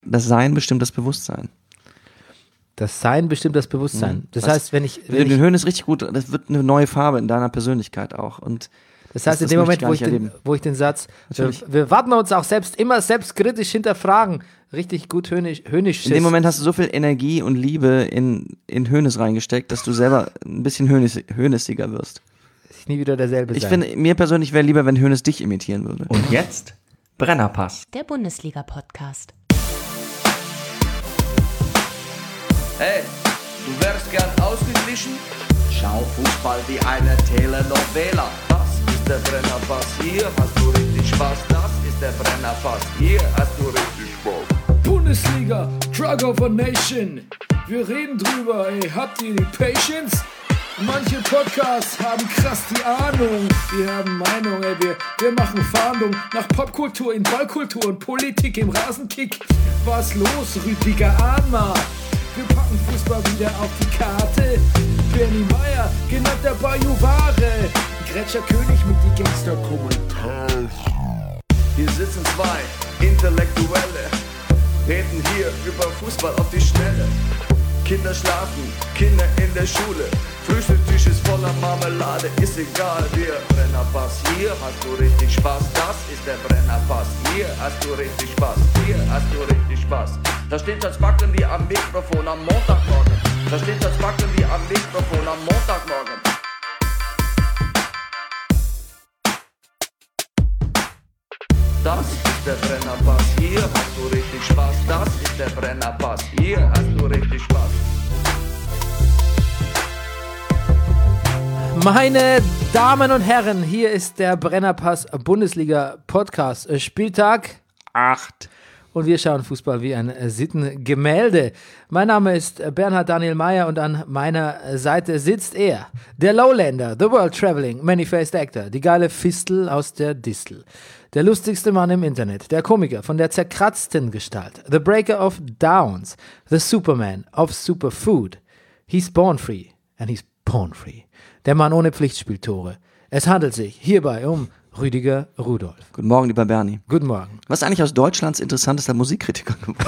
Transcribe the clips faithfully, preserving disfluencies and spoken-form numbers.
das Sein bestimmt das Bewusstsein. Das Sein bestimmt das Bewusstsein. Das Was? heißt, wenn ich... Wenn den Höhen ist richtig gut, das wird eine neue Farbe in deiner Persönlichkeit auch. Und das heißt, das, in dem Moment, wo ich, den, wo ich den Satz, wir, wir warten uns auch selbst immer selbstkritisch hinterfragen, richtig gut höhnisch, höhnisch. In dem Moment hast du so viel Energie und Liebe in, in Hönes reingesteckt, dass du selber ein bisschen hönes, hönesiger wirst. Ich nie wieder derselbe ich sein. Ich finde, mir persönlich wäre lieber, wenn Hönes dich imitieren würde. Und jetzt Brennerpass. Der Bundesliga-Podcast. Hey, du wärst gern ausgeglichen? Schau Fußball wie eine Telenovela. Das ist der Brennerpass, hier hast du richtig Spaß. Das ist der Brennerpass, hier hast du richtig Spaß. Bundesliga, Drug of a Nation. Wir reden drüber, ey, habt ihr die Patience? Manche Podcasts haben krass die Ahnung. Wir haben Meinung, ey, wir, wir machen Fahndung nach Popkultur in Ballkultur und Politik im Rasenkick. Was los, Rüdiger Ahnma? Wir packen Fußball wieder auf die Karte. Bernie Meyer, genannt der Bajuware. Gretscher König mit die Gangster-Kommentare. Hier sitzen zwei Intellektuelle, reden hier über Fußball auf die Schnelle. Kinder schlafen, Kinder in der Schule. Frühstückstisch ist voller Marmelade, ist egal, wir Brennerpass. Hier hast du richtig Spaß, das ist der Brennerpass. Hier hast du richtig Spaß, hier hast du richtig Spaß. Da steht das Backen wie am Mikrofon am Montagmorgen. Da steht das Backen wie am Mikrofon am Montagmorgen. Das ist der Brennerpass, hier hast du richtig Spaß. Das ist der Brennerpass, hier hast du richtig Spaß. Meine Damen und Herren, hier ist der Brennerpass Bundesliga Podcast. Spieltag acht. Und wir schauen Fußball wie ein Sittengemälde. Mein Name ist Bernhard Daniel Meyer und an meiner Seite sitzt er, der Lowlander, the world traveling, many-faced actor, die geile Fistel aus der Distel, der lustigste Mann im Internet, der Komiker von der zerkratzten Gestalt, the breaker of downs, the Superman of Superfood. He's born free and he's porn free. Der Mann ohne Pflichtspieltore. Es handelt sich hierbei um Rüdiger Rudolph. Guten Morgen, lieber Bernie. Guten Morgen. Was ist eigentlich aus Deutschlands interessantester Musikkritiker geworden?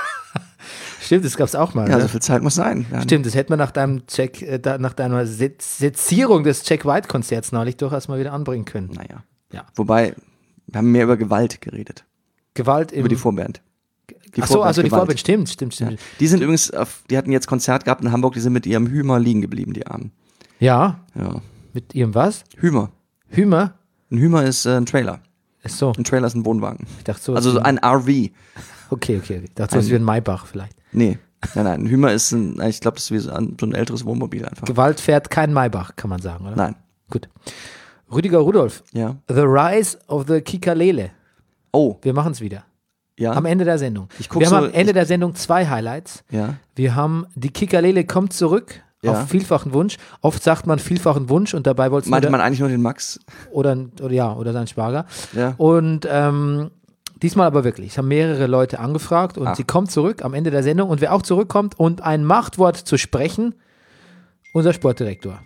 Stimmt, das gab es auch mal. Ja, ne? so viel Zeit muss sein. Bernie. Stimmt, das hätte man nach deinem Jack, äh, da, nach deiner Se- Sezierung des Jack White-Konzerts neulich durchaus mal wieder anbringen können. Naja. Ja. Wobei, wir haben mehr über Gewalt geredet. Gewalt im... Über die Vorband. Die Ach so, also die Gewalt. Vorband, stimmt, stimmt, stimmt. Ja. Die sind übrigens, auf, die hatten jetzt Konzert gehabt in Hamburg, die sind mit ihrem Hümer liegen geblieben, die Armen. Ja? Ja. Mit ihrem was? Hümer. Hümer? Ein Hümer ist äh, ein Trailer. Ist so. Ein Trailer ist ein Wohnwagen. Ich dachte so. Also so ein R V. Okay, okay, okay. Ich dachte so, es wie ein Maybach vielleicht. Nee, nein, nein. Ein Hümer ist ein, ich glaube, das ist wie so ein, so ein älteres Wohnmobil einfach. Gewalt fährt kein Maybach, kann man sagen, oder? Nein. Gut. Rüdiger Rudolph. Ja. The Rise of the Kikalele. Oh. Wir machen es wieder. Ja. Am Ende der Sendung. Ich guck Wir haben so, am Ende ich, der Sendung zwei Highlights. Ja. Wir haben die Kikalele kommt zurück. Ja. Auf vielfachen Wunsch. Oft sagt man vielfachen Wunsch und dabei wolltest du. Meinte man eigentlich nur den Max? Oder, oder ja, oder seinen Schwager. Ja. Und ähm, diesmal aber wirklich. Es haben mehrere Leute angefragt und Ach. sie kommt zurück am Ende der Sendung. Und wer auch zurückkommt und ein Machtwort zu sprechen, unser Sportdirektor,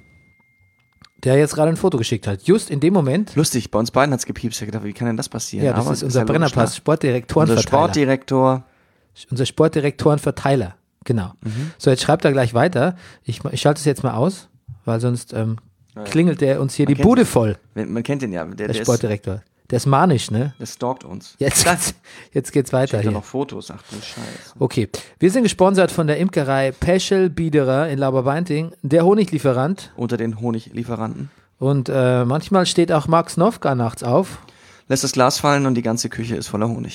der jetzt gerade ein Foto geschickt hat. Just in dem Moment. Lustig, bei uns beiden hat es gepiepst. Ich gedacht, wie kann denn das passieren? Ja, das aber ist unser Brennerpass, Sportdirektorenverteiler. Unser Sportdirektor. Unser Sportdirektorenverteiler. Genau. Mhm. So, jetzt schreibt er gleich weiter. Ich, ich schalte es jetzt mal aus, weil sonst ähm, ja, ja. klingelt der uns hier man die Bude voll. Den, man kennt den ja. Der, der, der Sportdirektor. Ist, der ist manisch, ne? Der stalkt uns. Jetzt, geht's, jetzt geht's weiter Schickt hier. ja noch Fotos, ach du Scheiße. Okay. Wir sind gesponsert von der Imkerei Peschel Biederer in Laberweinting, der Honiglieferant. Unter den Honiglieferanten. Und äh, manchmal steht auch Max Nowka nachts auf. Lässt das Glas fallen und die ganze Küche ist voller Honig.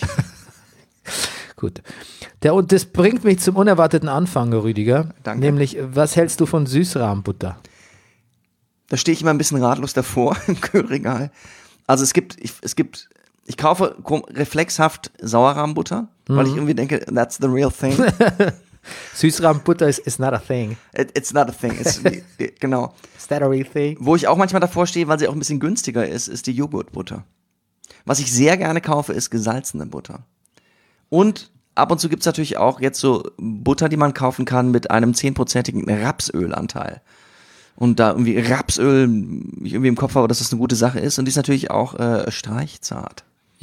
Gut. Der, und das bringt mich zum unerwarteten Anfang, Rüdiger. Danke. Nämlich, was hältst du von Süßrahmbutter? Da stehe ich immer ein bisschen ratlos davor im Kühlregal. Also es gibt, ich, es gibt, ich kaufe reflexhaft Sauerrahmbutter, mhm. weil ich irgendwie denke, that's the real thing. Süßrahmbutter is, is not a thing. It, it's not a thing. It's, genau. Is that a real thing? Wo ich auch manchmal davor stehe, weil sie auch ein bisschen günstiger ist, ist die Joghurtbutter. Was ich sehr gerne kaufe, ist gesalzene Butter. Und ab und zu gibt es natürlich auch jetzt so Butter, die man kaufen kann mit einem zehnprozentigen Rapsölanteil. Und da irgendwie Rapsöl, ich irgendwie im Kopf habe, dass das eine gute Sache ist. Und die ist natürlich auch äh, streichzart.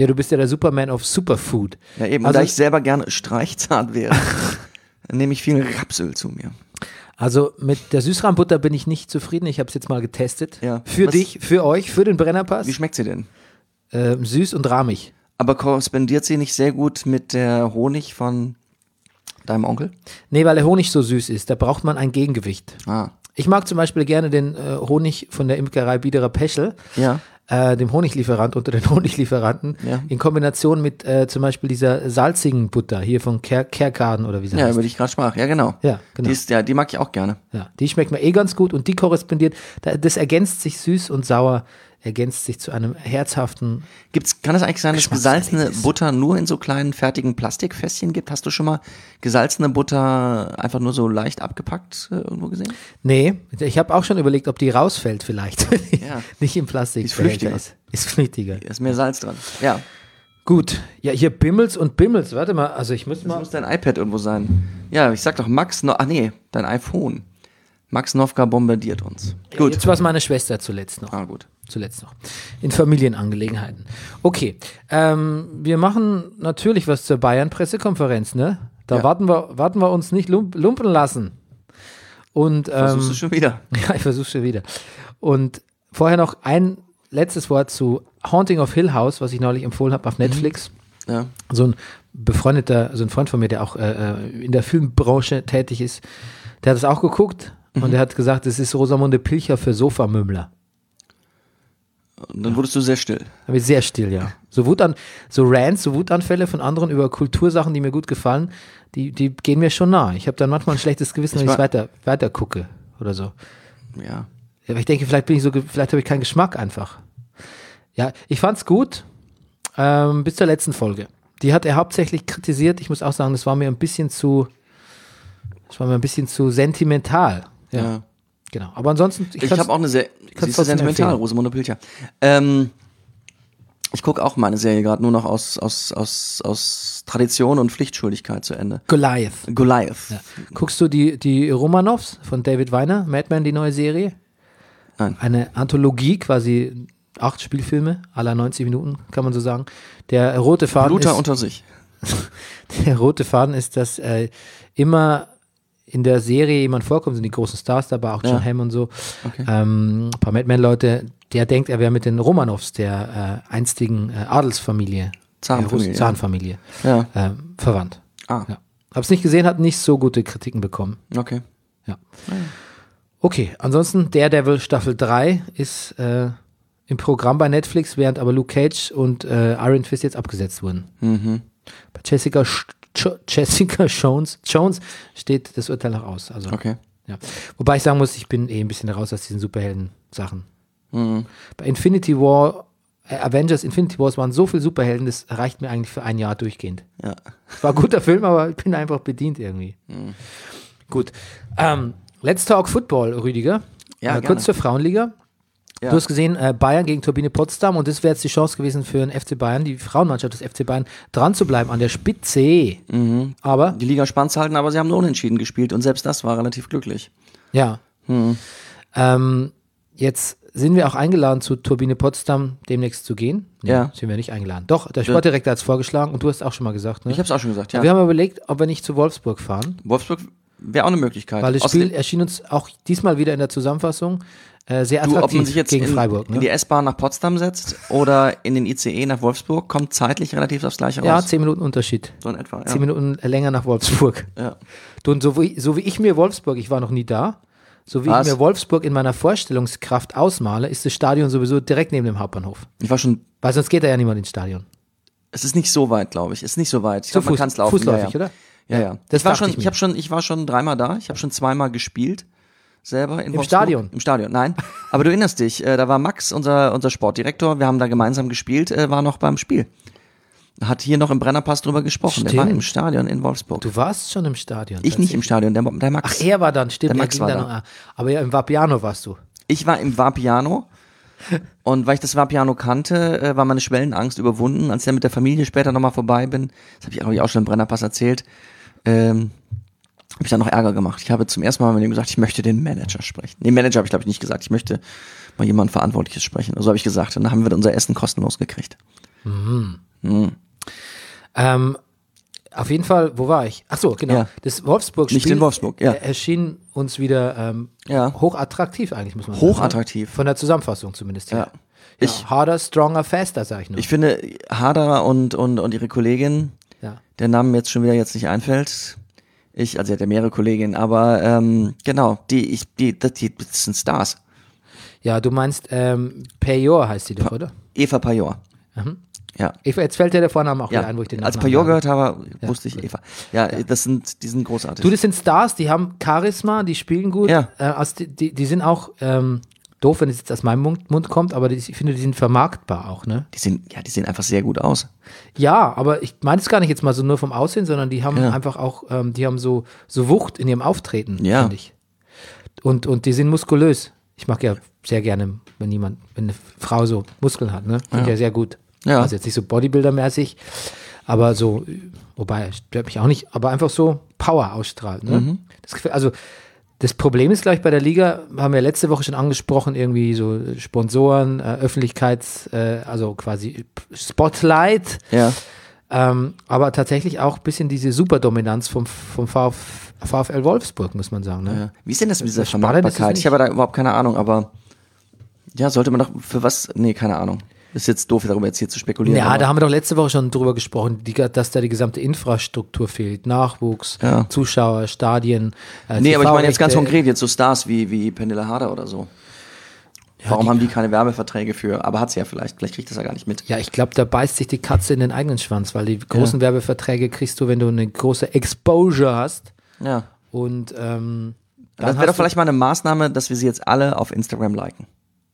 Ja, du bist ja der Superman of Superfood. Ja, eben. Also, und da ich selber gerne streichzart wäre, nehme ich viel Rapsöl zu mir. Also mit der Süßrahmbutter bin ich nicht zufrieden. Ich habe es jetzt mal getestet. Ja. Für Was- dich, für euch, für den Brennerpass. Wie schmeckt sie denn? Ähm, süß und rahmig. Aber korrespondiert sie nicht sehr gut mit der Honig von deinem Onkel? Nee, weil der Honig so süß ist. Da braucht man ein Gegengewicht. Ah, Ich mag zum Beispiel gerne den äh, Honig von der Imkerei Biederer Peschel, ja. äh, dem Honiglieferant unter den Honiglieferanten, Ja. in Kombination mit äh, zum Beispiel dieser salzigen Butter hier von Ker Kerkaden oder wie sie Ja, heißt. über die ich gerade sprach. Ja, genau. Ja, genau. Die, ist, ja, die mag ich auch gerne. Ja, die schmeckt mir eh ganz gut und die korrespondiert, da- das ergänzt sich süß und sauer, ergänzt sich zu einem herzhaften, Gibt's, kann es eigentlich sein, dass es gesalzene Geschmackserlebnis. Butter nur in so kleinen fertigen Plastikfässchen gibt? Hast du schon mal gesalzene Butter einfach nur so leicht abgepackt äh, irgendwo gesehen? nee, ich habe auch schon überlegt, ob die rausfällt vielleicht, Ja. nicht im Plastik. Ist flüchtiger. Ist, ist flüchtiger. Da ist mehr Salz dran. Ja. Gut, ja, hier Bimmels und Bimmels, warte mal, also ich muss Das mal, muss dein iPad irgendwo sein. Ja, ich sag doch Max, no ach nee, dein iPhone. Max Nowka bombardiert uns. Gut. jetzt war es meine Schwester zuletzt noch. Ah, gut. Zuletzt noch. In Familienangelegenheiten. Okay, ähm, wir machen natürlich was zur Bayern-Pressekonferenz, ne? Da Ja. warten, wir, warten wir uns nicht lump lumpen lassen. Und, ähm, Versuchst du schon wieder. ja, ich versuche schon wieder. Und vorher noch ein letztes Wort zu Haunting of Hill House, was ich neulich empfohlen habe auf Netflix. Ja. So ein befreundeter, so ein Freund von mir, der auch äh, in der Filmbranche tätig ist, der hat es auch geguckt und der hat gesagt, es ist Rosamunde Pilcher für Sofamümmler. Und dann wurdest du sehr still. Da bin ich sehr still, ja. So Wutan, so Rants, so Wutanfälle von anderen über Kultursachen, die mir gut gefallen, die, die gehen mir schon nah. Ich habe dann manchmal ein schlechtes Gewissen, wenn ich war- weiter, weiter gucke oder so. Ja. Ja, aber ich denke, vielleicht bin ich so, ge- vielleicht habe ich keinen Geschmack einfach. Ja, ich fand's gut, ähm, bis zur letzten Folge. Die hat er hauptsächlich kritisiert. Ich muss auch sagen, das war mir ein bisschen zu, das war mir ein bisschen zu sentimental. Ja, Ja. genau. Aber ansonsten, Ich kann's- habe auch eine sehr, kann's sie ist sehr trotzdem sentimental, empfehlen. Rosamunde Pilcher. Ähm, ich gucke auch meine Serie gerade nur noch aus, aus, aus, aus Tradition und Pflichtschuldigkeit zu Ende. Goliath. Goliath. Ja. Guckst du die, die Romanovs von David Weiner, Mad Men, die neue Serie? Nein. Eine Anthologie, quasi acht Spielfilme, aller neunzig Minuten, kann man so sagen. Der rote Faden Bluter ist, unter sich. der rote Faden ist, dass äh, immer in der Serie jemand vorkommt, sind die großen Stars dabei, auch John Ja. Hamm und so. Okay. Ähm, ein paar Mad Men-Leute, der denkt, er wäre mit den Romanows, der äh, einstigen äh, Adelsfamilie, Zahnfamilie, der ja. Zahnfamilie, Ja. ähm, verwandt. Ah, Ja. Hab's nicht gesehen, hat nicht so gute Kritiken bekommen. okay. Ja. Okay, ansonsten Daredevil Staffel drei ist äh, im Programm bei Netflix, während aber Luke Cage und äh, Iron Fist jetzt abgesetzt wurden. Mhm. Bei Jessica, Sch Ch- Jessica Jones, Jones steht das Urteil noch aus. Also, Okay. ja. Wobei ich sagen muss, ich bin eh ein bisschen raus aus diesen Superhelden-Sachen. Mhm. Bei Infinity War, äh, Avengers Infinity Wars waren so viele Superhelden, das reicht mir eigentlich für ein Jahr durchgehend. Ja. Es war ein guter Film, aber ich bin einfach bedient irgendwie. Mhm. Gut. Ähm, Let's Talk Football, Rüdiger. Ja, äh, gerne. kurz zur Frauenliga. Ja. Du hast gesehen, äh, Bayern gegen Turbine Potsdam und das wäre jetzt die Chance gewesen für den F C Bayern, die Frauenmannschaft des F C Bayern, dran zu bleiben an der Spitze. Mhm. Aber, Die Liga spannend zu halten, aber sie haben nur unentschieden gespielt und selbst das war relativ glücklich. ja. Mhm. Ähm, jetzt sind wir auch eingeladen, zu Turbine Potsdam demnächst zu gehen. Nee, Ja. sind wir nicht eingeladen. Doch, der Sportdirektor hat es vorgeschlagen und du hast auch schon mal gesagt. Ne? Ich habe es auch schon gesagt, ja. Wir haben überlegt, ob wir nicht zu Wolfsburg fahren. Wolfsburg wäre auch eine Möglichkeit. Weil das Außerdem- Spiel erschien uns auch diesmal wieder in der Zusammenfassung äh, sehr Du, attraktiv ob man sich jetzt gegen in, Freiburg. Ne? in die S-Bahn nach Potsdam setzt oder in den I C E nach Wolfsburg, kommt zeitlich relativ aufs Gleiche ja, raus. zehn Minuten Unterschied. So in etwa, ja. Zehn Minuten länger nach Wolfsburg. ja. Du, und so wie, so wie ich mir Wolfsburg, ich war noch nie da, so wie Was? ich mir Wolfsburg in meiner Vorstellungskraft ausmale, ist das Stadion sowieso direkt neben dem Hauptbahnhof. Ich war schon, Weil sonst geht da ja niemand ins Stadion. es ist nicht so weit, glaube ich. Es ist nicht so weit. Ich So glaube, man Fuß- kann es laufen. fußläufig, ja, ja. oder? Ja, Ja, ja. das ich war dachte schon, ich ich, mir. habe schon, ich war schon dreimal da. Ich habe schon zweimal gespielt. Selber in Im Wolfsburg. Stadion? Im Stadion, nein. Aber du erinnerst dich, äh, da war Max, unser, unser Sportdirektor, wir haben da gemeinsam gespielt, äh, war noch beim Spiel. Hat hier noch im Brennerpass drüber gesprochen. Der war Stimmt. im Stadion in Wolfsburg. Du warst schon im Stadion. ich nicht im Stadion, der, der Max. Ach, er war dann, stimmt. Der er Max ging war dann da. noch, ah, aber ja, im Vapiano warst du. Ich war im Vapiano und weil ich das Vapiano kannte, äh, war meine Schwellenangst überwunden. Als ich dann mit der Familie später nochmal vorbei bin, das habe ich glaube ich auch schon im Brennerpass erzählt, ähm, habe ich dann noch Ärger gemacht. Ich habe zum ersten Mal mit ihm gesagt, ich möchte den Manager sprechen. Nee, Manager habe ich glaube ich nicht gesagt. Ich möchte mal jemand Verantwortliches sprechen. Also habe ich gesagt. Und dann haben wir unser Essen kostenlos gekriegt. Hm. Ähm, auf jeden Fall, wo war ich? Ach so, genau. Ja. Das Wolfsburg-Spiel Nicht in Wolfsburg, ja. äh, erschien uns wieder ähm, Ja. hochattraktiv eigentlich, muss man sagen. Hochattraktiv. Von der Zusammenfassung zumindest her. Ja. Ja. Ich- Harder, stronger, faster, sag ich nur. Ich finde, Haderer und, und, und ihre Kollegin, ja. der Name mir jetzt schon wieder jetzt nicht einfällt. Ich, also sie hat ja mehrere Kolleginnen, aber ähm, genau, die, ich, die, die, die das sind Stars. ja, du meinst ähm, Payor heißt sie doch, oder? Eva Pajor. Mhm. Ja. Eva, jetzt fällt dir der Vorname auch Ja, wieder ein, wo ich den als Nachnamen Pajor habe. gehört habe, wusste ich Eva. Ja, das sind, die sind großartig. Du, das sind Stars, die haben Charisma, die spielen gut. Ja. Äh, also die, die, die sind auch ähm, doof, wenn es jetzt aus meinem Mund, Mund kommt, aber die, ich finde, die sind vermarktbar auch, ne? die sind, ja, die sehen einfach sehr gut aus. Ja, aber ich meine es gar nicht jetzt mal so nur vom Aussehen, sondern die haben Ja. einfach auch, ähm, die haben so, so Wucht in ihrem Auftreten, Ja. finde ich. Und, und die sind muskulös. Ich mag ja sehr gerne, wenn jemand, wenn eine Frau so Muskeln hat, ne? Finde ich ja sehr gut. Ja. Also jetzt nicht so Bodybuilder-mäßig, aber so, wobei, stört mich auch nicht, aber einfach so Power ausstrahlt, ne? Mhm. Das gefällt, also das Problem ist gleich bei der Liga, haben wir letzte Woche schon angesprochen, irgendwie so Sponsoren, äh, Öffentlichkeits, äh, also quasi Spotlight, Ja. ähm, aber tatsächlich auch ein bisschen diese Superdominanz vom, vom VfL, VfL Wolfsburg, muss man sagen. Ne? Ja. Wie ist denn das mit dieser Das Spannende ist es Vermarktbarkeit? nicht. Ich habe da überhaupt keine Ahnung, aber ja, sollte man doch für was? Nee, keine Ahnung. Ist jetzt doof, darüber jetzt hier zu spekulieren. Ja, aber- da haben wir doch letzte Woche schon drüber gesprochen, die, dass da die gesamte Infrastruktur fehlt. Nachwuchs, Ja. Zuschauer, Stadien. Äh, Nee, aber ich meine jetzt ganz T V-Rechte. konkret, jetzt so Stars wie, wie Pernilla Harder oder so. Warum die- haben die keine Werbeverträge für? Aber hat sie ja vielleicht. Vielleicht kriegt das ja gar nicht mit. Ja, ich glaube, da beißt sich die Katze in den eigenen Schwanz, weil die großen Werbeverträge kriegst du, wenn du eine große Exposure hast. Ja. Und ähm, Das dann wäre doch hast du, vielleicht mal eine Maßnahme, dass wir sie jetzt alle auf Instagram liken.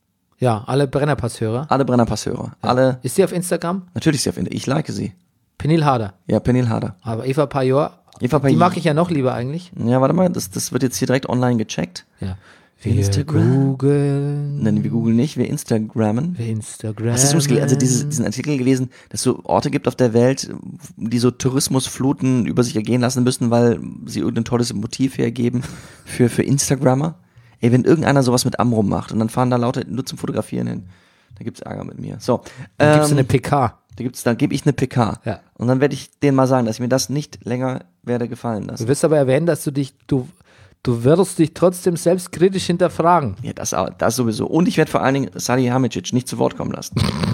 ja, alle Brennerpass-Hörer. Alle Brennerpass-Hörer. Alle. Ist sie auf Instagram? Natürlich ist sie auf Instagram. Ich like sie. Penil Harder. Ja, Pernilla Harder. Aber Eva Pajor, Eva die Pajor. mag ich ja noch lieber eigentlich. Ja, warte mal, das, das wird jetzt hier direkt online gecheckt. Ja. Wir Instagram. googeln. Nein, wir googeln nicht, wir Instagrammen. Wir Instagram. Hast du das gel- also dieses, diesen Artikel gelesen, dass es so Orte gibt auf der Welt, die so Tourismusfluten über sich ergehen lassen müssen, weil sie irgendein tolles Motiv hergeben für, für Instagrammer? Ey, wenn irgendeiner sowas mit Amrum macht und dann fahren da lauter nur zum Fotografieren hin, da gibt's Ärger mit mir. So, Dann gibt's ähm, eine P K. da gibt's, dann gebe ich eine P K. Ja. Und dann werde ich denen mal sagen, dass ich mir das nicht länger werde gefallen Du lassen. wirst aber erwähnen, dass du dich, du, du wirst dich trotzdem selbstkritisch hinterfragen. Ja, das, au- das sowieso. Und ich werde vor allen Dingen Salihamidzic nicht zu Wort kommen lassen.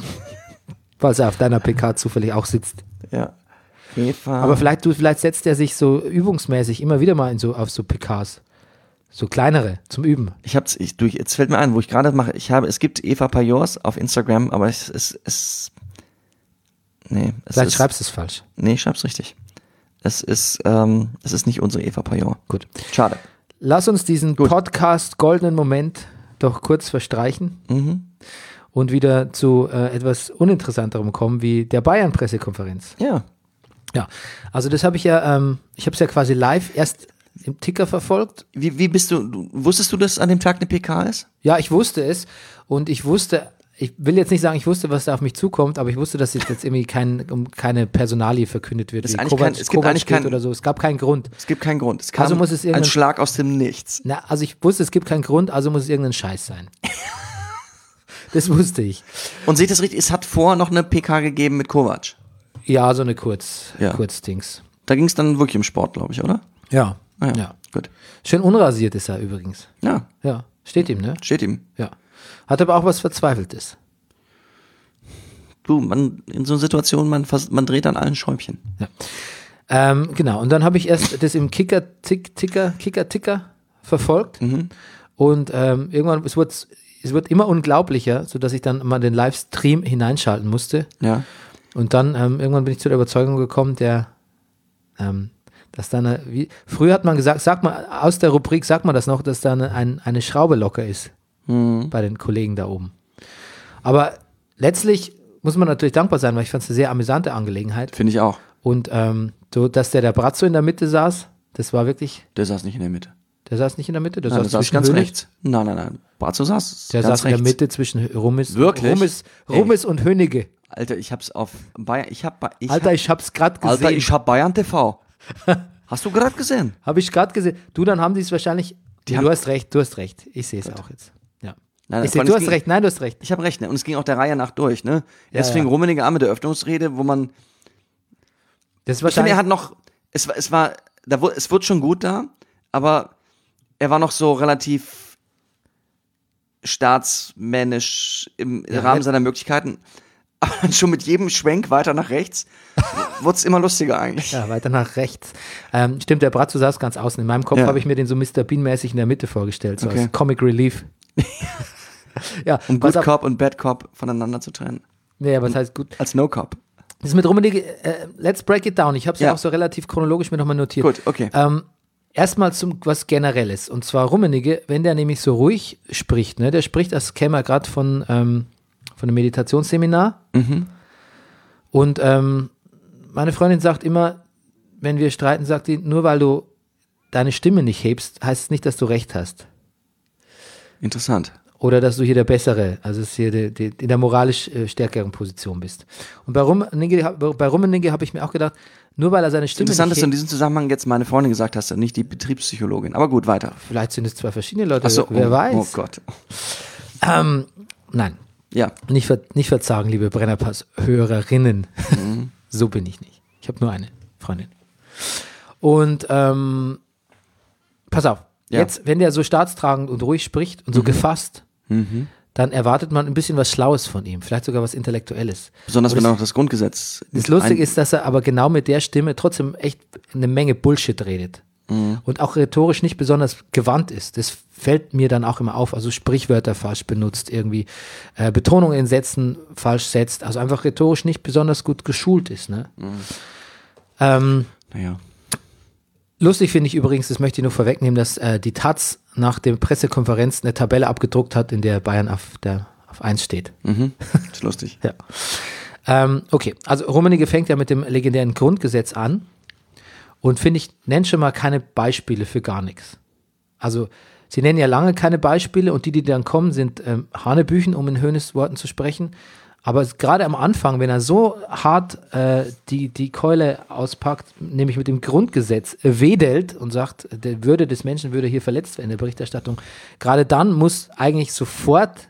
Falls er auf deiner P K zufällig auch sitzt. Ja. Eva. Aber vielleicht, du, vielleicht setzt er sich so übungsmäßig immer wieder mal in so, auf so P Ks. So kleinere, zum Üben. Ich hab's, ich, durch, jetzt fällt mir ein, wo ich gerade mache, ich habe, es gibt Eva Pajors auf Instagram, aber es, es, es, nee, es Vielleicht ist, schreibst du es falsch. nee, ich schreib's richtig. Es ist, ähm, es ist nicht unsere Eva Pajor. Gut. Schade. Lass uns diesen Podcast goldenen Moment doch kurz verstreichen Mhm. und wieder zu äh, etwas Uninteressanterem kommen, wie der Bayern-Pressekonferenz. Ja. Ja, also das habe ich ja, ähm, ich habe es ja quasi live erst im Ticker verfolgt. Wie, wie bist du, du, wusstest du, dass an dem Tag eine P K ist? Ja, ich wusste es und ich wusste, ich will jetzt nicht sagen, ich wusste, was da auf mich zukommt, aber ich wusste, dass jetzt irgendwie kein, um keine Personalie verkündet wird, Das ist wie eigentlich Kovac, kein- es gibt Kovac eigentlich steht kein- oder so. Es gab keinen Grund. Es gibt keinen Grund. Es kam Also muss es ein irgendein- Schlag aus dem Nichts. Na, also ich wusste, es gibt keinen Grund, also muss es irgendein Scheiß sein. Das wusste ich. Und seht das richtig, es hat vorher noch eine P K gegeben mit Kovac. Ja, so eine Kurz, Ja. Kurzdings. Da ging es dann wirklich um Sport, glaube ich, oder? Ja, Ah, ja. ja. Gut. Schön unrasiert ist er übrigens. Ja, Ja, steht ihm, ne? steht ihm. Ja. Hat aber auch was Verzweifeltes. Du, man, in so einer Situation, man, vers- man dreht an allen Schäumchen. Ähm, genau, und dann habe ich erst das im Kicker, Tick, Ticker, Kicker, Ticker verfolgt und ähm, irgendwann, es wird, es wird immer unglaublicher, sodass ich dann mal den Livestream hineinschalten musste Ja. und dann ähm, irgendwann bin ich zu der Überzeugung gekommen, der, ähm, dass da eine, wie, früher hat man gesagt, sag mal, aus der Rubrik sagt man das noch, dass da eine, ein, eine Schraube locker ist bei den Kollegen da oben. Aber letztlich muss man natürlich dankbar sein, weil ich fand es eine sehr amüsante Angelegenheit. Finde ich auch. Und ähm, so, dass der der Brazzo in der Mitte saß, das war wirklich, Der saß nicht in der Mitte. der saß nicht in der Mitte, der Nein, der saß saß zwischen ganz Höhlich. rechts. Nein, nein, nein. Brazzo saß Der ganz saß in der rechts. Mitte zwischen Rummes, Wirklich? Rummes, Ey. Rummes und Hönige. Alter, ich hab's auf Bayern. Ich hab, ich Alter, hab, ich hab's gerade gesehen. Alter, ich hab Bayern T V. Hast du gerade gesehen? Habe ich gerade gesehen. Du, dann haben die es wahrscheinlich, Die du haben- hast recht, du hast recht. Ich sehe es auch jetzt. Ja. Nein, Ich seh, vor allem, du es hast ging- recht, nein, du hast recht. Ich habe recht, ne? Und es ging auch der Reihe nach durch, ne? Erst Ja, fing ja. Rummenigge an mit der Öffnungsrede, wo man, Das ist ich finde, wahrscheinlich, er hat noch, es war, es war, da wurde, es wurde schon gut da, aber er war noch so relativ staatsmännisch im Ja, Rahmen letzt- seiner Möglichkeiten. Aber dann schon mit jedem Schwenk weiter nach rechts wurde es immer lustiger eigentlich. ja, weiter nach rechts. Ähm, stimmt, der Bratzo saß ganz außen. In meinem Kopf Ja. habe ich mir den so Mister Bean-mäßig in der Mitte vorgestellt, so Okay. als Comic Relief. Ja, Um pass Good auf. Cop und Bad Cop voneinander zu trennen. Nee, was heißt gut? Als No Cop. Das ist mit Rummenigge, äh, let's break it down. Ich habe es ja. Ja. auch so relativ chronologisch mir nochmal notiert. Gut, okay. Ähm, erstmal zum was Generelles. Und zwar Rummenigge, wenn der nämlich so ruhig spricht, ne, der spricht, als käme er gerade von, ähm, von einem Meditationsseminar. Mhm. Und ähm, meine Freundin sagt immer, wenn wir streiten, sagt sie, nur weil du deine Stimme nicht hebst, heißt es nicht, dass du recht hast. Interessant. Oder dass du hier der Bessere, also dass du hier die, die, in der moralisch äh, stärkeren Position bist. Und bei Rummenigge, bei Rummenigge habe ich mir auch gedacht, nur weil er seine Stimme Interessant, dass nicht du in hebt, diesem Zusammenhang jetzt meine Freundin gesagt hast und nicht die Betriebspsychologin. Aber gut, weiter. vielleicht sind es zwei verschiedene Leute, Ach so, wer oh, weiß. Oh Gott. Ähm, nein, Ja, nicht, ver, nicht verzagen, liebe Brennerpass-Hörerinnen. Mhm. So bin ich nicht. Ich habe nur eine Freundin. Und ähm, pass auf, Ja. jetzt, wenn der so staatstragend und ruhig spricht und so gefasst, Mhm. dann erwartet man ein bisschen was Schlaues von ihm, vielleicht sogar was Intellektuelles. besonders Aber wenn das- er noch das Grundgesetz. Das Lustige ist, dass er aber genau mit der Stimme trotzdem echt eine Menge Bullshit redet. Und auch rhetorisch nicht besonders gewandt ist. Das fällt mir dann auch immer auf. Also Sprichwörter falsch benutzt, irgendwie äh, Betonung in Sätzen falsch setzt. Also einfach rhetorisch nicht besonders gut geschult ist. Ne? Ähm, Naja. lustig finde ich übrigens, das möchte ich nur vorwegnehmen, dass äh, die Taz nach der Pressekonferenz eine Tabelle abgedruckt hat, in der Bayern auf, der, auf eins steht. Mhm. Ist lustig. Ja. Ähm, okay, also Rummenigge fängt ja mit dem legendären Grundgesetz an und finde ich, nennt schon mal keine Beispiele für gar nichts. Also sie nennen ja lange keine Beispiele und die, die dann kommen, sind ähm, Hanebüchen, um in Hoeneß Worten zu sprechen. Aber es- gerade am Anfang, wenn er so hart äh, die, die Keule auspackt, nämlich mit dem Grundgesetz äh, wedelt und sagt, die Würde des Menschen würde hier verletzt werden in der Berichterstattung, gerade dann muss eigentlich sofort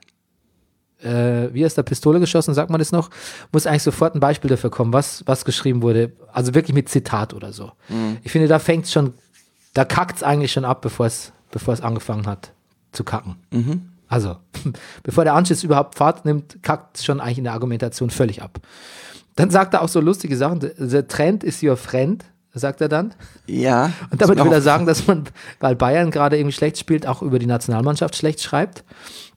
äh, wie aus der Pistole geschossen, sagt man das noch, muss eigentlich sofort ein Beispiel dafür kommen, was, was geschrieben wurde. Also wirklich mit Zitat oder so. Ich finde, da fängt schon, da kackt es eigentlich schon ab, bevor es bevor es angefangen hat zu kacken. Also, bevor der Anschiss überhaupt Fahrt nimmt, kackt es schon eigentlich in der Argumentation völlig ab. Dann sagt er auch so lustige Sachen. The, the trend is your friend, sagt er dann. Ja. Und damit ist mir will er auch- sagen, dass man, weil Bayern gerade irgendwie schlecht spielt, auch über die Nationalmannschaft schlecht schreibt.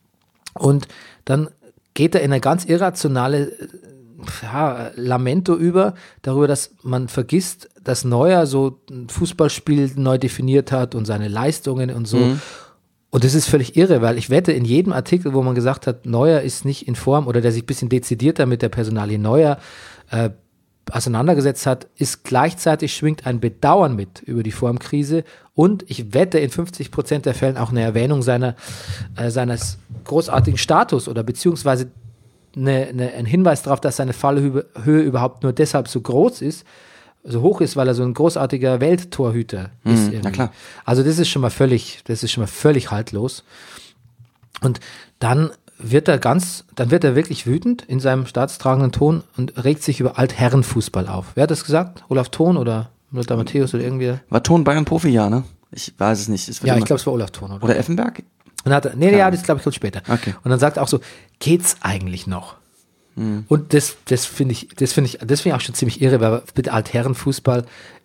Und dann geht er in eine ganz irrationale äh, ja, Lamento über, darüber, dass man vergisst, dass Neuer so ein Fußballspiel neu definiert hat und seine Leistungen und so. Und das ist völlig irre, weil ich wette, in jedem Artikel, wo man gesagt hat, Neuer ist nicht in Form oder der sich ein bisschen dezidierter mit der Personalie Neuer äh, auseinandergesetzt hat, ist gleichzeitig schwingt ein Bedauern mit über die Formkrise und ich wette in fünfzig Prozent der Fällen auch eine Erwähnung seiner, äh, seines großartigen Status oder beziehungsweise eine, eine, ein Hinweis darauf, dass seine Fallhöhe Höhe überhaupt nur deshalb so groß ist, so hoch ist, weil er so ein großartiger Welttorhüter ist. na irgendwie. klar. Also das ist schon mal völlig, das ist schon mal völlig haltlos. Und dann wird er ganz, dann wird er wirklich wütend in seinem staatstragenden Ton und regt sich über Altherrenfußball auf. Wer hat das gesagt? Olaf Thon oder Lothar Matthäus oder irgendwer? War Ton Bayern Profi, ja, ne? Ich weiß es nicht. Es wird Ja, ich immer- glaube, es war Olaf Thon, oder? Oder Effenberg? Und hat er, nee, nee, ja, das glaube ich kommt später. Okay. Und dann sagt er auch so, geht's eigentlich noch? Und das, das finde ich, das finde ich, das finde ich auch schon ziemlich irre, weil mit Altherrenfußball,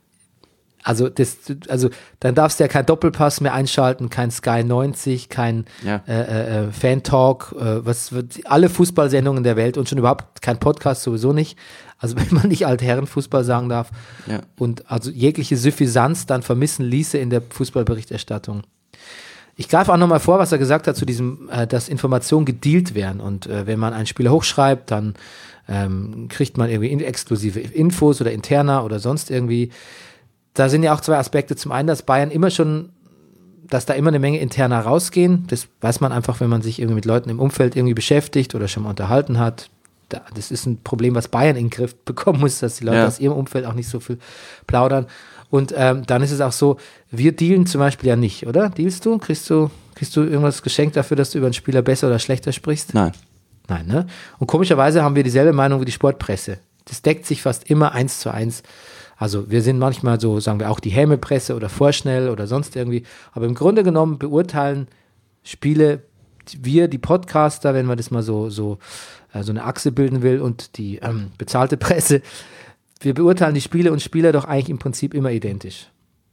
also das, also dann darfst du ja kein Doppelpass mehr einschalten, kein Sky neunzig, kein Ja. äh, äh, Fan-Talk, äh, was wird, alle Fußballsendungen der Welt und schon überhaupt kein Podcast sowieso nicht. Also wenn man nicht Altherrenfußball sagen darf Ja. und also jegliche Suffisanz dann vermissen ließe in der Fußballberichterstattung. Ich greife auch nochmal vor, was er gesagt hat zu diesem, äh, dass Informationen gedealt werden. Und äh, wenn man einen Spieler hochschreibt, dann ähm, kriegt man irgendwie in, exklusive Infos oder interner oder sonst irgendwie. Da sind ja auch zwei Aspekte. Zum einen, dass Bayern immer schon, dass da immer eine Menge interner rausgehen. Das weiß man einfach, wenn man sich irgendwie mit Leuten im Umfeld irgendwie beschäftigt oder schon mal unterhalten hat. Da, das ist ein Problem, was Bayern in den Griff bekommen muss, dass die Leute Ja. aus ihrem Umfeld auch nicht so viel plaudern. Und ähm, dann ist es auch so, wir dealen zum Beispiel ja nicht, oder? Dealst du? Kriegst du, kriegst du irgendwas geschenkt dafür, dass du über einen Spieler besser oder schlechter sprichst? Nein. Nein, ne? Und komischerweise haben wir dieselbe Meinung wie die Sportpresse. Das deckt sich fast immer eins zu eins. Also wir sind manchmal so, sagen wir auch die Häme-Presse oder Vorschnell oder sonst irgendwie. Aber im Grunde genommen beurteilen Spiele wir, die Podcaster, wenn man das mal so, so, äh, so eine Achse bilden will, und die ähm, bezahlte Presse, wir beurteilen die Spiele und Spieler doch eigentlich im Prinzip immer identisch.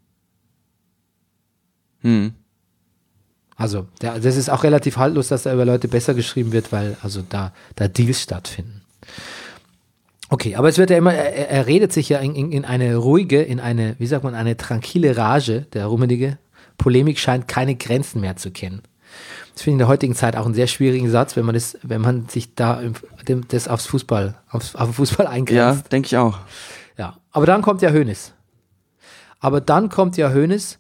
Hm. Also der, das ist auch relativ haltlos, dass da über Leute besser geschrieben wird, weil also da, da Deals stattfinden. Okay, aber es wird ja immer, er, er redet sich ja in, in, in eine ruhige, in eine, wie sagt man, eine tranquille Rage, der Rummenigge. Polemik scheint keine Grenzen mehr zu kennen. Das finde ich in der heutigen Zeit auch einen sehr schwierigen Satz, wenn man das, wenn man sich da im, dem, das aufs Fußball, aufs, auf den Fußball eingrenzt. Ja, denke ich auch. Ja, aber dann kommt ja Hoeneß. Aber dann kommt ja Hoeneß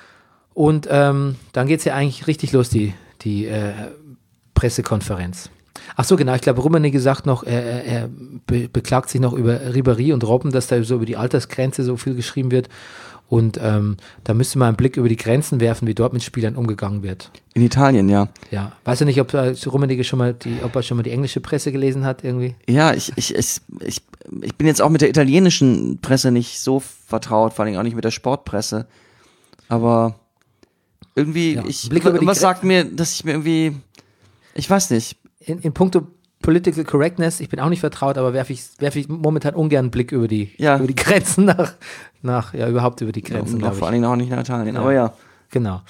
und ähm, dann geht es ja eigentlich richtig los, die, die äh, Pressekonferenz. Ach so, genau, ich glaube, Rummenigge sagt noch, er, er be- beklagt sich noch über Ribéry und Robben, dass da so über die Altersgrenze so viel geschrieben wird. Und ähm, da müsste man einen Blick über die Grenzen werfen, wie dort mit Spielern umgegangen wird. In Italien, ja. Ja, weißt du nicht, ob äh, Rummenigge schon mal die, ob er schon mal die englische Presse gelesen hat irgendwie? Ja, ich, ich, ich, ich, ich bin jetzt auch mit der italienischen Presse nicht so vertraut, vor allem auch nicht mit der Sportpresse. Aber irgendwie, Ja, ich, Blick über die was Gre- sagt mir, dass ich mir irgendwie, ich weiß nicht. In, in puncto Political Correctness, ich bin auch nicht vertraut, aber werfe ich, werf ich momentan ungern einen Blick über die, Ja. über die Grenzen nach, nach, ja, überhaupt über die Grenzen, Und glaube auch ich. vor allen Dingen auch nicht nach Italien, Ja. aber ja. Genau.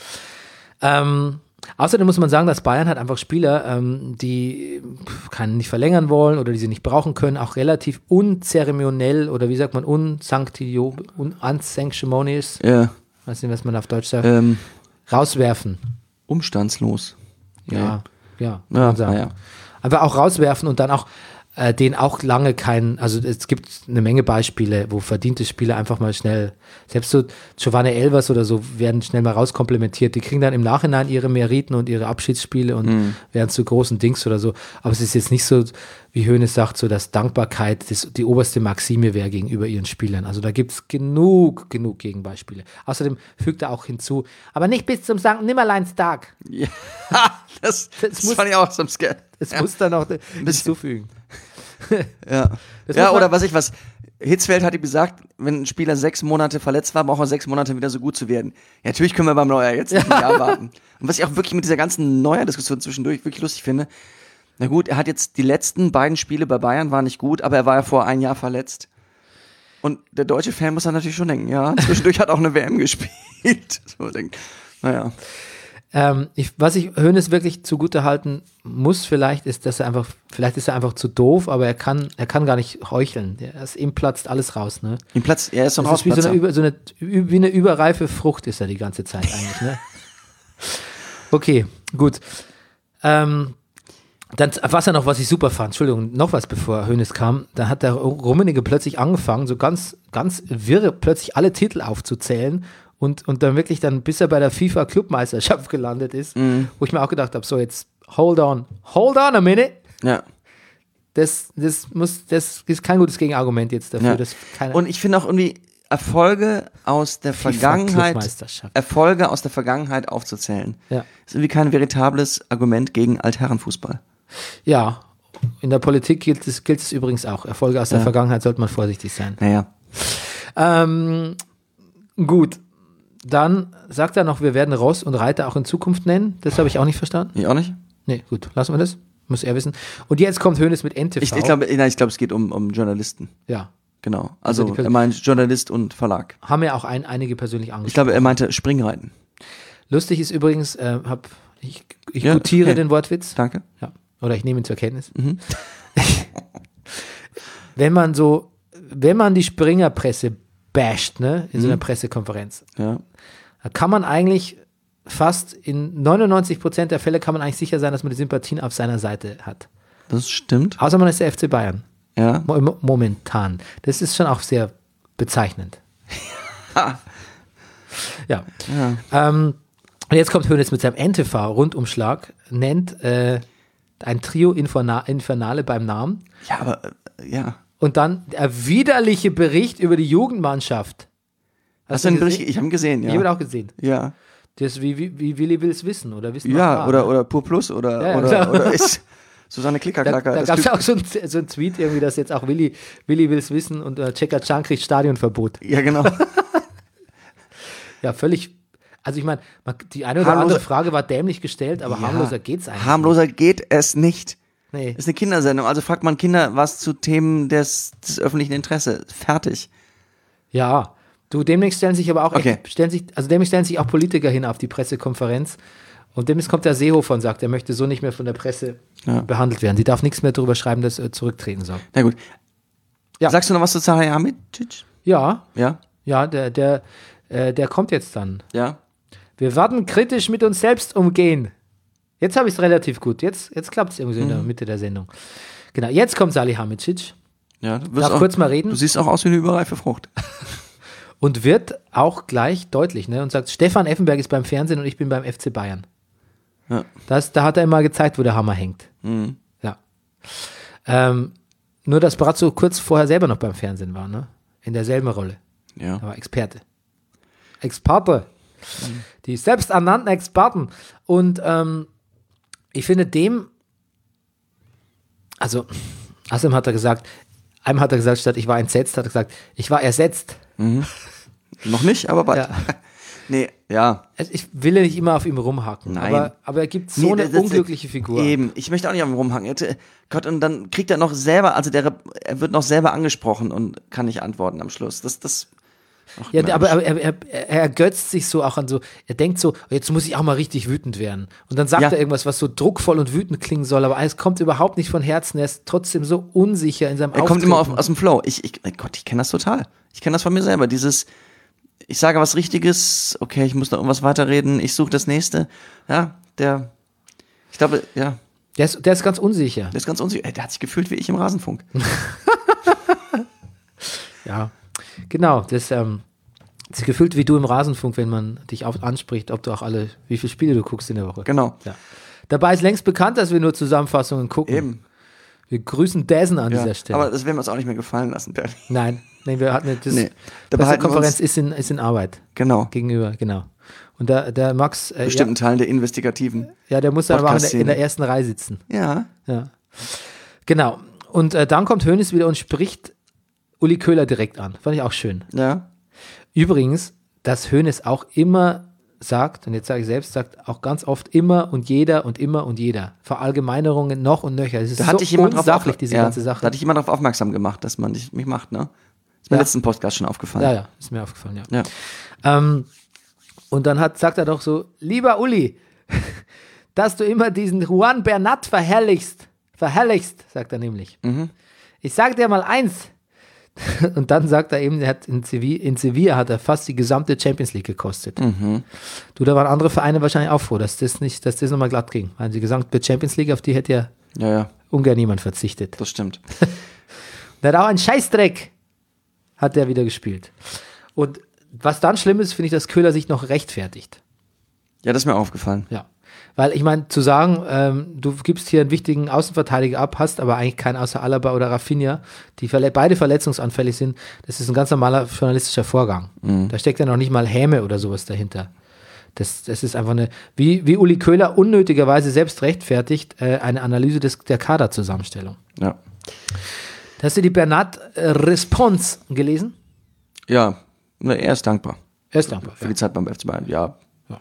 Ähm, außerdem muss man sagen, dass Bayern hat einfach Spieler, ähm, die keinen nicht verlängern wollen oder die sie nicht brauchen können, auch relativ unzeremoniell oder wie sagt man, unsanctio, un, unsanctimonious, Ja, weiß nicht, was man auf Deutsch sagt, ähm, rauswerfen. umstandslos. Ja, ja, kann Ja, man sagen. naja. Aber auch rauswerfen und dann auch äh, den auch lange kein, also es gibt eine Menge Beispiele, wo verdiente Spieler einfach mal schnell, selbst so Giovanni Elvers oder so, werden schnell mal rauskomplementiert. Die kriegen dann im Nachhinein ihre Meriten und ihre Abschiedsspiele und Mhm. werden zu großen Dings oder so. Aber es ist jetzt nicht so, wie Hoeneß sagt, so dass Dankbarkeit das, die oberste Maxime wäre gegenüber ihren Spielern. Also da gibt es genug, genug Gegenbeispiele. Außerdem fügt er auch hinzu, aber nicht bis zum Sankt Nimmerleinstag. Ja, das, Das das, muss- fand ich auch so scary. Es Ja. muss da noch hinzufügen. Ja, Das ja muss man- oder was ich was. Hitzfeld hat ihm gesagt, wenn ein Spieler sechs Monate verletzt war, braucht er sechs Monate wieder so gut zu werden. Ja, natürlich können wir beim Neuer jetzt nicht ein Jahr warten. Und was ich auch wirklich mit dieser ganzen Neuer-Diskussion zwischendurch wirklich lustig finde, na gut, er hat jetzt die letzten beiden Spiele bei Bayern waren nicht gut, aber er war ja vor ein Jahr verletzt. Und der deutsche Fan muss dann natürlich schon denken, ja, zwischendurch hat auch eine W M gespielt. So denkt, naja. Ähm, ich, was ich Hoeneß wirklich zugute halten muss, vielleicht ist, dass er einfach, vielleicht ist er einfach zu doof, aber er kann, er kann gar nicht heucheln. Der, ist, ihm platzt alles raus, ne? Im Platz, er ist so ein Das ist wie so eine, Rausplatzer. über, so eine, wie eine überreife Frucht ist er die ganze Zeit eigentlich, ne? Okay, gut. Ähm, dann, was er noch, was ich super fand, Entschuldigung, noch was bevor Hoeneß kam, da hat der Rummenigge plötzlich angefangen, so ganz, ganz wirre, plötzlich alle Titel aufzuzählen und, und dann wirklich dann, bis er bei der FIFA-Clubmeisterschaft gelandet ist, Mhm. wo ich mir auch gedacht habe, so jetzt, hold on, hold on a minute. Ja. Das, das muss, das ist kein gutes Gegenargument jetzt dafür, Ja. dass keiner Und ich finde auch irgendwie Erfolge aus der Vergangenheit, FIFA-Clubmeisterschaft. Erfolge aus der Vergangenheit aufzuzählen. Ja. Ist irgendwie kein veritables Argument gegen Altherrenfußball. Ja, in der Politik gilt es, gilt es übrigens auch. Erfolge aus der Ja. Vergangenheit sollte man vorsichtig sein. Naja. Ähm, gut, dann sagt er noch, wir werden Ross und Reiter auch in Zukunft nennen. Das habe ich auch nicht verstanden. Ich auch nicht? Nee, gut, lassen wir das. Muss er wissen. Und jetzt kommt Hoeneß mit N T V. Ich, ich glaube, nein, ich glaube, es geht um, um Journalisten. Ja, Genau. Also Also, die Person- er meint Journalist und Verlag. haben ja auch ein, einige persönlich Ich angesprochen. glaube, er meinte Springreiten. Lustig ist übrigens, äh, hab, ich, ich Ja, gutiere okay. den Wortwitz. Danke. Ja. Oder ich nehme ihn zur Kenntnis. Mhm. Wenn man so, wenn man die Springerpresse basht, ne, in so Mhm. einer Pressekonferenz, Ja. da kann man eigentlich fast in neunundneunzig Prozent der Fälle kann man eigentlich sicher sein, dass man die Sympathien auf seiner Seite hat. Das stimmt. Außer man ist der F C Bayern. Ja. Mo- mo- Momentan. Das ist schon auch sehr bezeichnend. ja. Ja. Ähm, und jetzt kommt Hoeneß mit seinem N T V-Rundumschlag, nennt äh, ein Trio Inferna Infernale beim Namen Ja, aber, äh, ja. und dann der widerliche Bericht über die Jugendmannschaft. Hast du den Bericht? Ich habe ihn gesehen, ja. Ich habe ihn auch gesehen. Ja. Das ist wie, wie, wie Willi will es wissen oder wissen Ja, macht oder, wahr, oder Pur Plus oder, Ja, ja, oder, klar. oder ist Susanne Da, Klickerklacker. da das gab es Typ- auch so ein, so ein Tweet irgendwie, dass jetzt auch Willi, Willi will es wissen und äh, Checker Chan kriegt Stadionverbot. Ja, genau. Ja, völlig. Also ich meine, man- die eine oder Harmloser- andere Frage war dämlich gestellt, aber Ja. harmloser geht's eigentlich Harmloser geht es nicht. nicht. Nee. Ist eine Kindersendung, also fragt man Kinder was zu Themen des, des öffentlichen Interesses. Fertig. Ja, du, demnächst stellen sich aber auch, Okay. echt, stellen sich, also demnächst stellen sich auch Politiker hin auf die Pressekonferenz und demnächst kommt der Seehofer und sagt, er möchte so nicht mehr von der Presse Ja. behandelt werden. Sie darf nichts mehr darüber schreiben, dass er zurücktreten soll. Na gut. Ja. Sagst du noch was zu Salihamidzic? Ja, Ja? ja, der, der, äh, der kommt jetzt dann. Ja? Wir werden kritisch mit uns selbst umgehen. Jetzt habe ich es relativ gut. Jetzt, jetzt klappt es irgendwie so in Mhm. der Mitte der Sendung. Genau, jetzt kommt Salihamidzic Ja, du wirst Darf auch, kurz mal reden? Du siehst auch aus wie eine überreife Frucht. und wird auch gleich deutlich, ne? Und sagt, Stefan Effenberg ist beim Fernsehen und ich bin beim F C Bayern. Ja. Das, da hat er immer gezeigt, wo der Hammer hängt. Mhm. Ja. Ähm, nur, dass Brazzo kurz vorher selber noch beim Fernsehen war, ne? In derselben Rolle. Ja. Er war Experte. Experte. Die selbsternannten Experten. Und ähm, ich finde dem, also, außerdem hat er gesagt, einem hat er gesagt, statt ich war entsetzt, hat er gesagt, ich war ersetzt. Noch nicht, aber bald. Ja. Nee, ja. Also ich will ja nicht immer auf ihm rumhacken, Nein. aber, aber er gibt so Nee, eine das- das- unglückliche Figur. Eben, ich möchte auch nicht auf ihn rumhacken. Er hätte- Gott, und dann kriegt er noch selber, also der, er wird noch selber angesprochen und kann nicht antworten am Schluss. Das, das. Ach, Ja, Mensch. aber, aber er, er, er ergötzt sich so auch an so, er denkt so, jetzt muss ich auch mal richtig wütend werden. Und dann sagt Ja. er irgendwas, was so druckvoll und wütend klingen soll, aber es kommt überhaupt nicht von Herzen. Er ist trotzdem so unsicher in seinem Er kommt immer auf, Auftreten. aus dem Flow. Ich, ich, oh Gott, ich kenne das total. Ich kenne das von mir selber. Dieses, ich sage was Richtiges, okay, ich muss noch irgendwas weiterreden, ich suche das nächste. Ja, der, ich glaube, ja, Der ist, der ist ganz unsicher. der ist ganz unsicher. Ey, der hat sich gefühlt wie ich im Rasenfunk. Ja, genau. Das, ähm, das ist gefühlt wie du im Rasenfunk, wenn man dich auf, anspricht, ob du auch alle, wie viele Spiele du guckst in der Woche. Genau. Ja. Dabei ist längst bekannt, dass wir nur Zusammenfassungen gucken. Eben. Wir grüßen Dazen an Ja. dieser Stelle. Aber das werden wir uns auch nicht mehr gefallen lassen, Bernie. Nein, nee, wir hatten eine das Nee. Da behalten wir Pressekonferenz uns- ist in, ist in Arbeit Genau. gegenüber, genau. Und da, der Max, äh, Bestimmten ja, Teilen der Investigativen. ja, der muss dann aber auch in der, in der Podcast-Szene. ersten Reihe sitzen. Ja. Ja. Genau. Und äh, dann kommt Hoeneß wieder und spricht Uli Köhler direkt an. Fand ich auch schön. Ja. Übrigens, dass Hoeneß auch immer sagt, und jetzt sage ich selbst, sagt auch ganz oft immer und jeder und immer und jeder. Verallgemeinerungen noch und nöcher. Es ist Da so hatte ich jemand drauf unsachlich, aufge- diese ja, ganze Sache. Da hatte ich jemand darauf aufmerksam gemacht, dass man dich, mich macht, ne? Ist mir Ja. im letzten Podcast schon aufgefallen. Ja, ja, ist mir aufgefallen, ja. Ja. Ähm, und dann hat, sagt er doch so, lieber Uli, dass du immer diesen Juan Bernat verherrlichst, verherrlichst, sagt er nämlich. Ich sag dir mal eins. Und dann sagt er eben, er hat in, Sevilla, in Sevilla hat er fast die gesamte Champions League gekostet. Du, da waren andere Vereine wahrscheinlich auch froh, dass das nicht, dass das nochmal glatt ging. Weil die gesamte Champions League, auf die hätte ja Ja, ja, ungern niemand verzichtet. das stimmt. Der hat auch einen Scheißdreck, hat der wieder gespielt. Und was dann schlimm ist, finde ich, dass Köhler sich noch rechtfertigt. Ja, das ist mir aufgefallen. Ja. Weil ich meine, zu sagen, ähm, du gibst hier einen wichtigen Außenverteidiger ab, hast aber eigentlich keinen außer Alaba oder Rafinha, die verle beide verletzungsanfällig sind, das ist ein ganz normaler journalistischer Vorgang. Da steckt ja noch nicht mal Häme oder sowas dahinter. Das, das ist einfach eine, wie, wie Uli Köhler unnötigerweise selbst rechtfertigt, äh, eine Analyse des, der Kaderzusammenstellung. Ja. Hast du die Bernat-Response gelesen? Ja, ne, er ist dankbar Er ist dankbar. für die Zeit beim F C Bayern. Ja.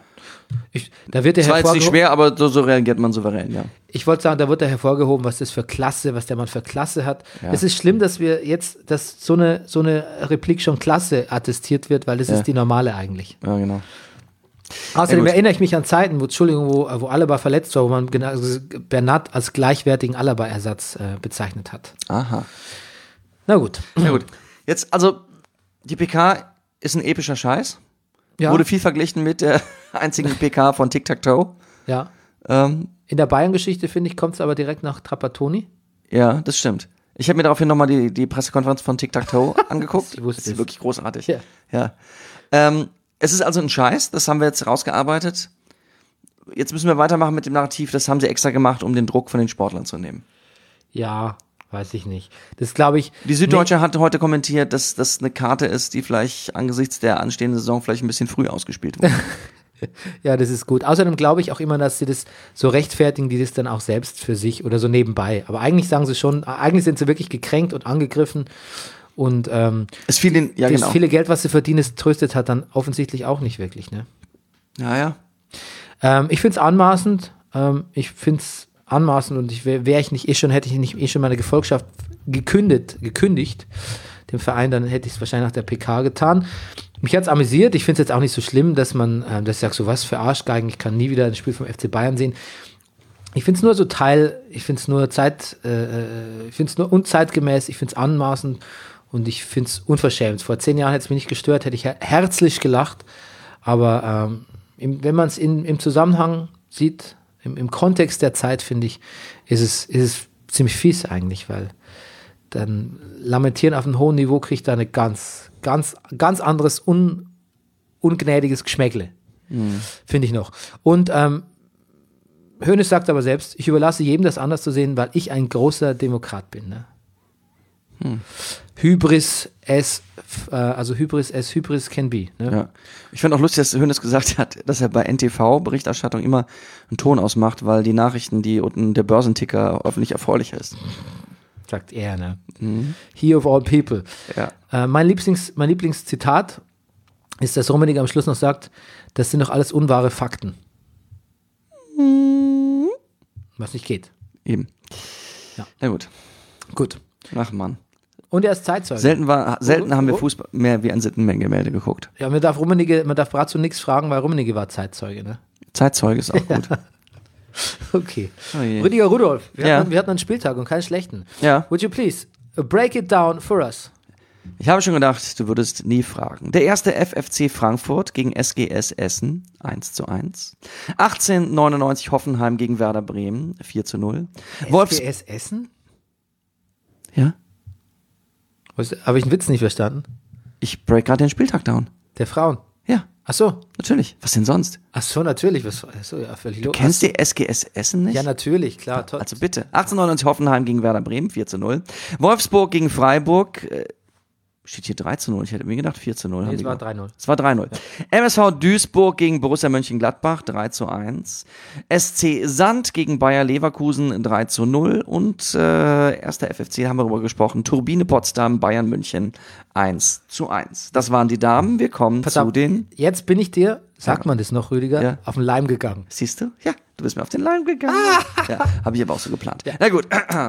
Ich, da wird er Es war jetzt nicht hervorgehoben. schwer, aber so, so reagiert man souverän, ja. Ich wollte sagen, da wird er hervorgehoben, was das für Klasse, was der Mann für Klasse hat. Ja. Es ist schlimm, dass wir jetzt, dass so eine, so eine Replik schon Klasse attestiert wird, weil das Ja. ist die normale eigentlich. Ja, genau. Außerdem gut. erinnere ich mich an Zeiten, wo, Entschuldigung, wo, wo Alaba verletzt war, wo man genau, also Bernat als gleichwertigen Alaba-Ersatz äh, bezeichnet hat. Aha. Na gut. Na gut. Jetzt, also, die P K ist ein epischer Scheiß. Ja, Wurde viel verglichen mit der einzigen P K von Tic-Tac-Toe. ja. Ähm, In der Bayern-Geschichte, finde ich, kommt es aber direkt nach Trapattoni. ja, das stimmt. Ich habe mir daraufhin nochmal die, die Pressekonferenz von Tic-Tac-Toe angeguckt. Ich wusste das ist es. wirklich großartig. Ja. Ja. Ähm, es ist also ein Scheiß, das haben wir jetzt rausgearbeitet. Jetzt müssen wir weitermachen mit dem Narrativ, das haben sie extra gemacht, um den Druck von den Sportlern zu nehmen. Ja, weiß ich nicht. Das glaube ich. Die Süddeutsche nee. hat heute kommentiert, dass das eine Karte ist, die vielleicht angesichts der anstehenden Saison vielleicht ein bisschen früh ausgespielt wurde. Ja, das ist gut. Außerdem glaube ich auch immer, dass sie das so rechtfertigen, die das dann auch selbst für sich oder so nebenbei. Aber eigentlich sagen sie schon, eigentlich sind sie wirklich gekränkt und angegriffen. Und ähm, es fiel den, ja, das genau. viele Geld, was sie verdienen, das tröstet hat dann offensichtlich auch nicht wirklich. Ne? Ja, ja. Ähm, ich finde es anmaßend. Ähm, ich finde es anmaßend und ich wäre wär ich nicht eh schon, hätte ich nicht eh schon meine Gefolgschaft gekündigt, gekündigt, dem Verein, dann hätte ich es wahrscheinlich nach der P K getan. Mich hat es amüsiert. Ich finde es jetzt auch nicht so schlimm, dass man, äh, dass ich sage, so was für Arschgeigen, ich kann nie wieder ein Spiel vom F C Bayern sehen. Ich finde es nur so Teil, ich finde es nur Zeit, äh, ich finde es nur unzeitgemäß, ich finde es anmaßend und ich finde es unverschämt. Vor zehn Jahren hätte es mich nicht gestört, hätte ich her- herzlich gelacht. Aber ähm, im, wenn man es im Zusammenhang sieht, im, im Kontext der Zeit, finde ich, ist es, ist es ziemlich fies eigentlich, weil dann Lamentieren auf einem hohen Niveau kriegt da eine ganz, ganz, ganz anderes, un, ungnädiges Geschmäckle. Mhm. Finde ich noch. Und ähm, Hoeneß sagt aber selbst, ich überlasse jedem das anders zu sehen, weil ich ein großer Demokrat bin. Ne? Hm. Hybris as, äh, also Hybris as Hybris can be. Ne? Ja. Ich finde auch lustig, dass Hoeneß gesagt hat, dass er bei N T V-Berichterstattung immer einen Ton ausmacht, weil die Nachrichten, die unten der Börsenticker öffentlich erforderlich ist. Sagt er, ne? Mhm. He of all people. Ja. Äh, mein, Lieblings, mein Lieblingszitat ist, dass Rummenigge am Schluss noch sagt, das sind doch alles unwahre Fakten. Mhm. Was nicht geht. Eben. Ja. Na gut. Gut. Ach Mann. Und er ist Zeitzeuge. Selten, war, selten oh, haben wir oh. Fußball mehr wie ein Sittengemälde geguckt. Ja, man darf Rummenigge, man darf Brazzo nichts fragen, weil Rummenigge war Zeitzeuge, ne? Zeitzeuge ist auch gut. Okay. Oh je. Rüdiger Rudolf, wir, Ja. hatten, wir hatten einen Spieltag und keinen schlechten. Ja. Would you please break it down for us? Ich habe schon gedacht, du würdest nie fragen. Der erste F F C Frankfurt gegen S G S Essen, eins zu eins. achtzehnhundertneunundneunzig Hoffenheim gegen Werder Bremen, vier zu null. S G S Essen? Ja? Habe ich einen Witz nicht verstanden? Ich break gerade den Spieltag down. Der Frauen? Ja, Ach so. natürlich. Was denn sonst? Ach so, natürlich. Was, ach so, ja, völlig Du kennst die S G S Essen nicht? Ja, natürlich, klar. Toll. Also bitte. achtzehnhundertneunundneunzig Hoffenheim gegen Werder Bremen, vier zu null. Wolfsburg gegen Freiburg, äh, steht hier drei zu null. Ich hätte mir gedacht vier zu null. Nee, haben es die war gemacht. drei null. Es war drei null. Ja. M S V Duisburg gegen Borussia Mönchengladbach, drei zu eins. S C Sand gegen Bayer Leverkusen, drei zu null. Und äh, erster F F C, haben wir darüber gesprochen, Turbine Potsdam, Bayern München, eins zu eins. Das waren die Damen. Wir kommen Pass zu auf, den... Jetzt bin ich dir, sagt Ja. man das noch, Rüdiger, Ja. auf den Leim gegangen. Siehst du? Ja, du bist mir auf den Leim gegangen. Ja, habe ich aber auch so geplant. Na gut.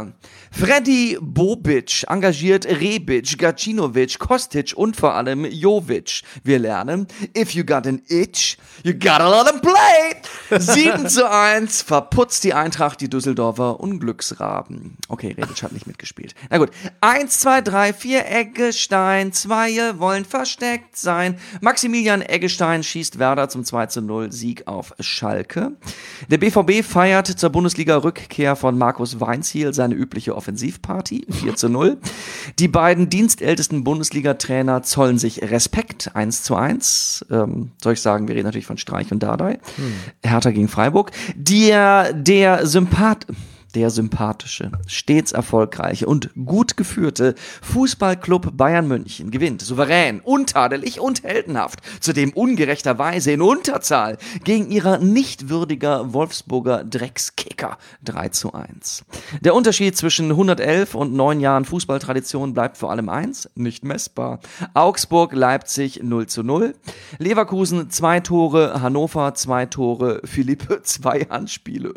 Freddy Bobic engagiert Rebic, Gacinovic, Kostic und vor allem Jovic. Wir lernen, if you got an itch, you gotta let him play. sieben zu eins verputzt die Eintracht die Düsseldorfer Unglücksraben. Okay, Rebic hat nicht mitgespielt. Na gut. eins, zwei, drei, vier, Eggestein. Zwei wollen versteckt sein. Maximilian Eggestein schießt Werder zum zwei zu null Sieg auf Schalke. Der B V B feiert zur Bundesliga-Rückkehr von Markus Weinziel seine übliche Offensivparty, vier zu null. Die beiden dienstältesten Bundesliga-Trainer zollen sich Respekt, eins zu eins. Ähm, soll ich sagen, wir reden natürlich von Streich und Dardai. Hm. Hertha gegen Freiburg. Der, der Sympath... Der sympathische, stets erfolgreiche und gut geführte Fußballclub Bayern München gewinnt souverän, untadelig und heldenhaft, zudem ungerechterweise in Unterzahl gegen ihrer nicht würdiger Wolfsburger Dreckskicker, drei zu eins. Der Unterschied zwischen hundertelf und neun Jahren Fußballtradition bleibt vor allem eins, nicht messbar. Augsburg, Leipzig null zu null, Leverkusen zwei Tore, Hannover zwei Tore, Philippe zwei Handspiele.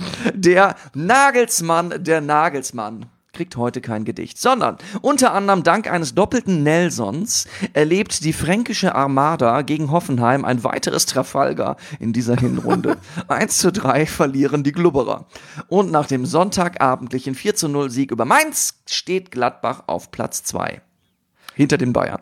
Der Nagelsmann, der Nagelsmann kriegt heute kein Gedicht, sondern unter anderem dank eines doppelten Nelsons erlebt die fränkische Armada gegen Hoffenheim ein weiteres Trafalgar in dieser Hinrunde. eins zu drei verlieren die Glubberer. Und nach dem sonntagabendlichen vier zu null Sieg über Mainz steht Gladbach auf Platz zwei. Hinter den Bayern.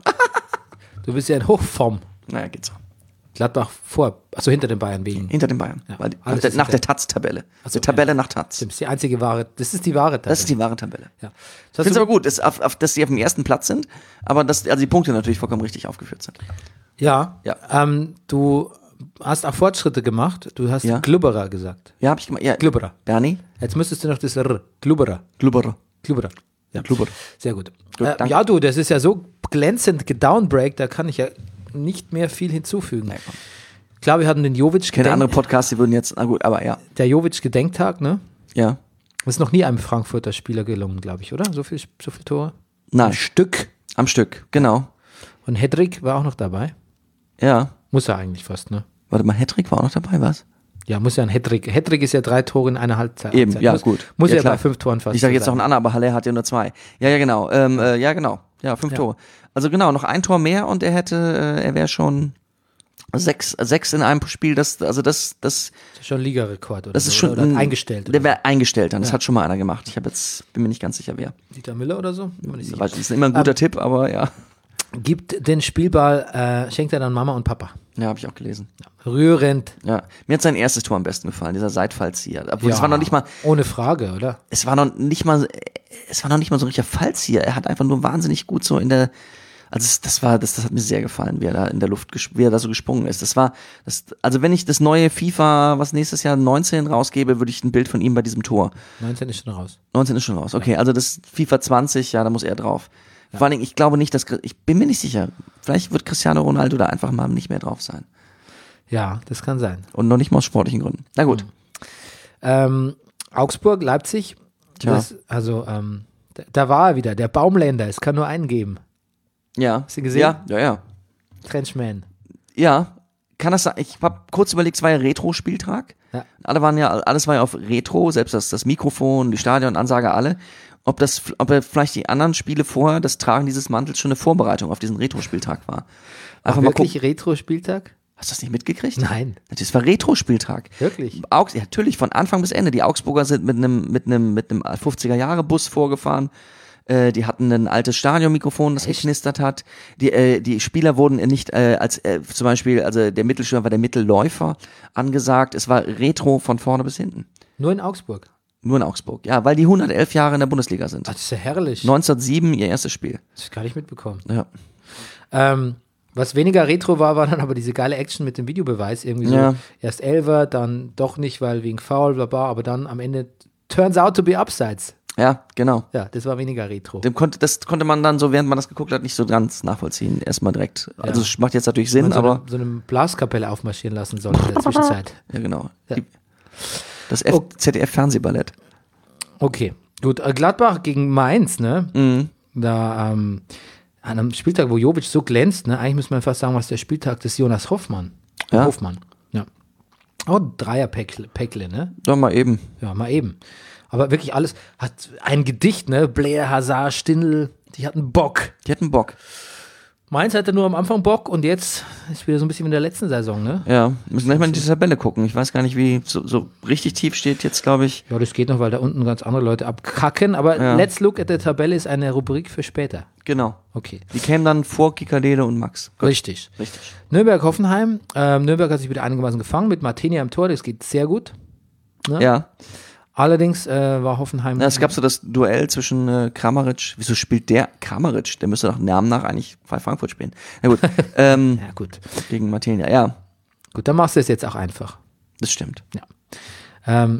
Du bist ja in Hochform. Naja, geht so. Gladbach vor, also hinter den Bayern wegen. Hinter den Bayern. Ja, Weil die, alles nach der, ist nach der hinter- Taz-Tabelle. Ach so, die Tabelle ja. nach Taz. Das ist die einzige wahre, das ist die wahre Das ist die wahre Tabelle. ja. Ich Das finde es hast aber du, gut, dass, auf, auf, dass die auf dem ersten Platz sind, aber dass also die Punkte natürlich vollkommen richtig aufgeführt sind. ja, Ja. Ähm, du hast auch Fortschritte gemacht. Du hast Ja. Glubberer gesagt. Ja, hab ich gemacht. Ja. Glubberer. Bernie? Jetzt müsstest du noch das R. Glubberer. Glubberer. Kluber. Ja, Kluber. Sehr gut. Gut, äh, danke. ja, du, das ist ja so glänzend gedownbreak, da kann ich ja nicht mehr viel hinzufügen. Klar, wir hatten den Jovic Ich kenne andere Podcasts, die würden jetzt, na gut, aber ja. der Jovic-Gedenktag, ne? Ja. Das ist noch nie einem Frankfurter Spieler gelungen, glaube ich, oder? So viel, so viel Tore? Nein, Ein Stück. am Stück, genau. Und Hedrick war auch noch dabei. Ja. Muss er eigentlich fast, ne? Warte mal, Hattrick war auch noch dabei, was? Ja, muss ja ein Hedrick. Hedrick ist ja drei Tore in einer Halbzeit. Eben, ja, muss, gut. Muss Ja, ja, klar. bei fünf Toren fast Ich sage jetzt so noch sein. einen anderen, aber Halle hat ja nur zwei. Ja, ja, genau. Ähm, äh, ja, genau. Ja, fünf Ja. Tore. Also genau, noch ein Tor mehr und er hätte, äh, er wäre schon sechs, sechs in einem Spiel. Das, also das, das, Das ist schon Ligarekord, oder? das ist so, schon oder, oder eingestellt. Der Oder wäre eingestellt dann. Das Ja. hat schon mal einer gemacht. Ich habe jetzt, bin mir nicht ganz sicher, wer. so. Dieter Müller oder so? Bin mir nicht sicher. Das ist immer ein guter Tipp, aber ja. Gibt den Spielball, äh, schenkt er dann Mama und Papa. Ja, habe ich auch gelesen. Rührend. Ja, mir hat sein erstes Tor am besten gefallen, dieser Seitfallzieher. Obwohl, Ja, es war noch nicht mal, ohne Frage, oder? es war noch nicht mal, es war noch nicht mal so ein richtiger Fallzieher. Er hat einfach nur wahnsinnig gut so in der, also es, das war, das, das hat mir sehr gefallen, wie er da in der Luft, ges- wie er da so gesprungen ist. Das war, das, also wenn ich das neue FIFA, was nächstes Jahr neunzehn rausgebe, würde ich ein Bild von ihm bei diesem Tor. neunzehn ist schon raus. neunzehn ist schon raus. Okay, also das FIFA zwanzig, ja, da muss er drauf. Vor allen Dingen, ich glaube nicht, dass, ich bin mir nicht sicher, vielleicht wird Cristiano Ronaldo da einfach mal nicht mehr drauf sein. Ja, das kann sein. Und noch nicht mal aus sportlichen Gründen. Na gut. Ähm, Augsburg, Leipzig. Tja. Das, also, ähm, da, da war er wieder, der Baumländer. Es kann nur einen geben. Ja. Hast du gesehen? Ja, ja, ja. Trenchman. Ja, kann das sein? Ich habe kurz überlegt, es war ja Retro-Spieltag. Ja. Alle waren ja, alles war ja auf Retro, selbst das, das Mikrofon, die Stadionansage, alle. Ob das, ob er vielleicht die anderen Spiele vorher, das Tragen dieses Mantels schon eine Vorbereitung auf diesen Retro-Spieltag war. Einfach mal Wirklich gucken. Retro-Spieltag? Hast du das nicht mitgekriegt? Nein. Das war Retro-Spieltag. Wirklich? Augs ja, natürlich, von Anfang bis Ende. Die Augsburger sind mit einem, mit einem, mit einem fünfziger-Jahre-Bus vorgefahren. Äh, die hatten ein altes Stadionmikrofon, das Echt? geknistert hat. Die, äh, die Spieler wurden nicht äh, als äh, zum Beispiel, also der Mittelstürmer war der Mittelläufer angesagt. Es war Retro von vorne bis hinten. Nur in Augsburg. Nur in Augsburg. Ja, weil die hundertelf Jahre in der Bundesliga sind. Das ist ja herrlich. neunzehnhundertsieben ihr erstes Spiel. Das hab ich gar nicht mitbekommen. Ja. Ähm, was weniger Retro war, war dann aber diese geile Action mit dem Videobeweis. Irgendwie so Ja. erst Elfer, dann doch nicht, weil wegen Foul, bla bla, aber dann am Ende turns out to be upsides. Ja, genau. Ja, das war weniger Retro. Dem konnte, das konnte man dann so, während man das geguckt hat, nicht so ganz nachvollziehen. Erstmal direkt. Also es macht jetzt natürlich Sinn, Man so aber. eine, so eine Blaskapelle aufmarschieren lassen sollte in der Zwischenzeit. Ja, genau. Ja. Die, das F- Oh. Z D F-Fernsehballett. Okay, gut. äh, Gladbach gegen Mainz, ne? Mhm. Da ähm, an einem Spieltag, wo Jovic so glänzt, ne? Eigentlich muss man fast sagen, was der Spieltag des Jonas Hoffmann. Ja. Hoffmann, ja. Auch ein Dreierpäckle, Päckle, ne? Doch mal eben. Ja, mal eben. Aber wirklich alles, hat ein Gedicht, ne? Blair, Hazard, Stindl, die hatten Bock. Die hatten Bock. Mainz hatte nur am Anfang Bock und jetzt ist wieder so ein bisschen wie in der letzten Saison, ne? Ja, müssen gleich mal in die Tabelle gucken. Ich weiß gar nicht, wie so, so richtig tief steht jetzt, glaube ich. Ja, das geht noch, weil da unten ganz andere Leute abkacken. Aber Ja. Let's Look at the Tabelle ist eine Rubrik für später. Genau. Okay. Die kämen dann vor Kikadele und Max. Richtig. Richtig. Nürnberg-Hoffenheim. Ähm, Nürnberg hat sich wieder einigermaßen gefangen mit Martini am Tor. Das geht sehr gut. Ne? Ja. Allerdings äh, war Hoffenheim. Na, es gab so das Duell zwischen äh, Kramaric. Wieso spielt der Kramaric? Der müsste doch Namen nach eigentlich bei Frankfurt spielen. Na gut. ähm, Ja, gut. gegen Martinia. Ja, Gut, dann machst du es jetzt auch einfach. das stimmt. Ähm,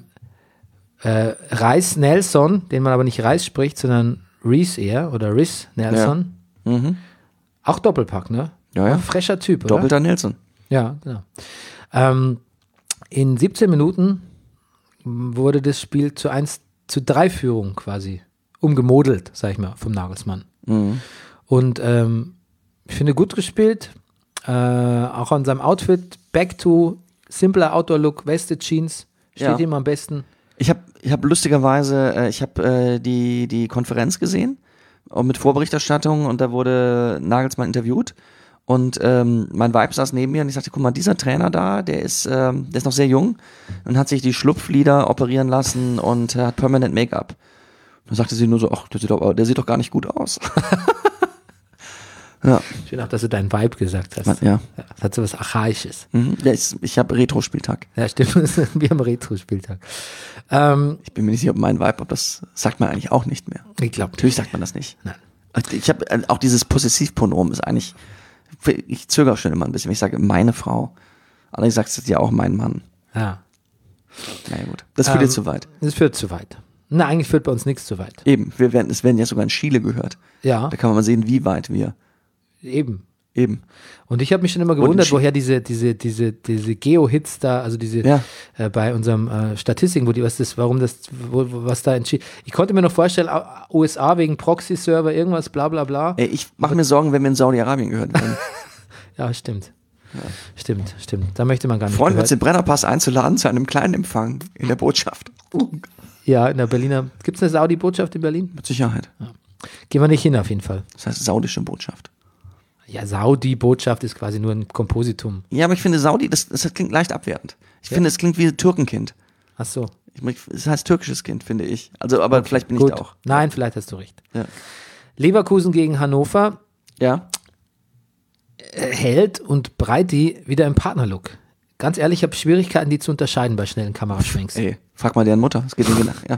äh, Reis Nelson, den man aber nicht Reis spricht, sondern Reese eher oder Riz Nelson. Mhm. Auch Doppelpack, ne? Ja, ja. Ein frecher Typ, oder? Doppelter Nelson. Ja, genau. Ähm, in siebzehn Minuten wurde das Spiel zu eins zu drei Führung quasi umgemodelt, sag ich mal, vom Nagelsmann. Mhm. Und ähm, ich finde gut gespielt, äh, auch an seinem Outfit, back to simpler Outdoor-Look, Weste, Jeans, steht Ja. ihm am besten. Ich habe ich hab lustigerweise, äh, ich habe äh, die, die Konferenz gesehen, auch mit Vorberichterstattung, und da wurde Nagelsmann interviewt. Und ähm, mein Weib saß neben mir und ich sagte, guck mal, dieser Trainer da, der ist, ähm, der ist noch sehr jung und hat sich die Schlupflider operieren lassen und äh, hat Permanent Make-up. Dann sagte sie nur so, ach, der sieht doch, der sieht doch gar nicht gut aus. ja, Schön auch, dass du dein Vibe gesagt hast. ja. Das hat so was Archaisches. Mhm. Der ist, ich habe Retro-Spieltag. Ja, stimmt. Wir haben Retro-Spieltag. Ähm, Ich bin mir nicht sicher, ob mein Vibe, ob das sagt man eigentlich auch nicht mehr. ich glaube, Natürlich sagt man das nicht. Nein. Ich habe auch dieses Possessivpronomen ist eigentlich, ich zögere schon immer ein bisschen. Ich sage meine Frau. Aber ich sage es ja auch mein Mann. ja. Na ja, gut. Das führt Ähm, jetzt zu weit. Das führt zu weit. Na, eigentlich führt bei uns nichts zu weit. Eben, wir werden, es werden ja sogar in Chile gehört. Ja, Da kann man mal sehen, wie weit wir. eben. Eben. Und ich habe mich schon immer in gewundert, Chi- woher diese, diese, diese, diese Geo-Hits da, also diese Ja. äh, bei unserem äh, Statistiken, wo die, was das, warum das, wo, wo, was da entschieden. Ich konnte mir noch vorstellen, Au- U S A wegen Proxy-Server, irgendwas, bla bla bla. Ey, ich mache mir Sorgen, wenn wir in Saudi-Arabien gehört werden. Ja, stimmt. Stimmt, stimmt. Da möchte man gar nicht Freuen wir uns, gehört. den Brennerpass einzuladen zu einem kleinen Empfang in der Botschaft. Uh, Ja, in der Berliner. Gibt es eine Saudi-Botschaft in Berlin? mit Sicherheit. Gehen wir nicht hin, auf jeden Fall. Das heißt saudische Botschaft. Ja, Saudi-Botschaft ist quasi nur ein Kompositum. Ja, aber ich finde Saudi, das, das klingt leicht abwertend. Ich finde, es klingt wie ein Türkenkind. Ach so. Ich, es heißt türkisches Kind, finde ich. Also, aber vielleicht bin Gut. ich da auch. Nein, vielleicht hast du recht. Ja. Leverkusen gegen Hannover. Ja. äh, Held und Breiti wieder im Partnerlook. Ganz ehrlich, ich habe Schwierigkeiten, die zu unterscheiden bei schnellen Kameraschwenks. Ey, frag mal deren Mutter. Es geht nicht nach. Ja.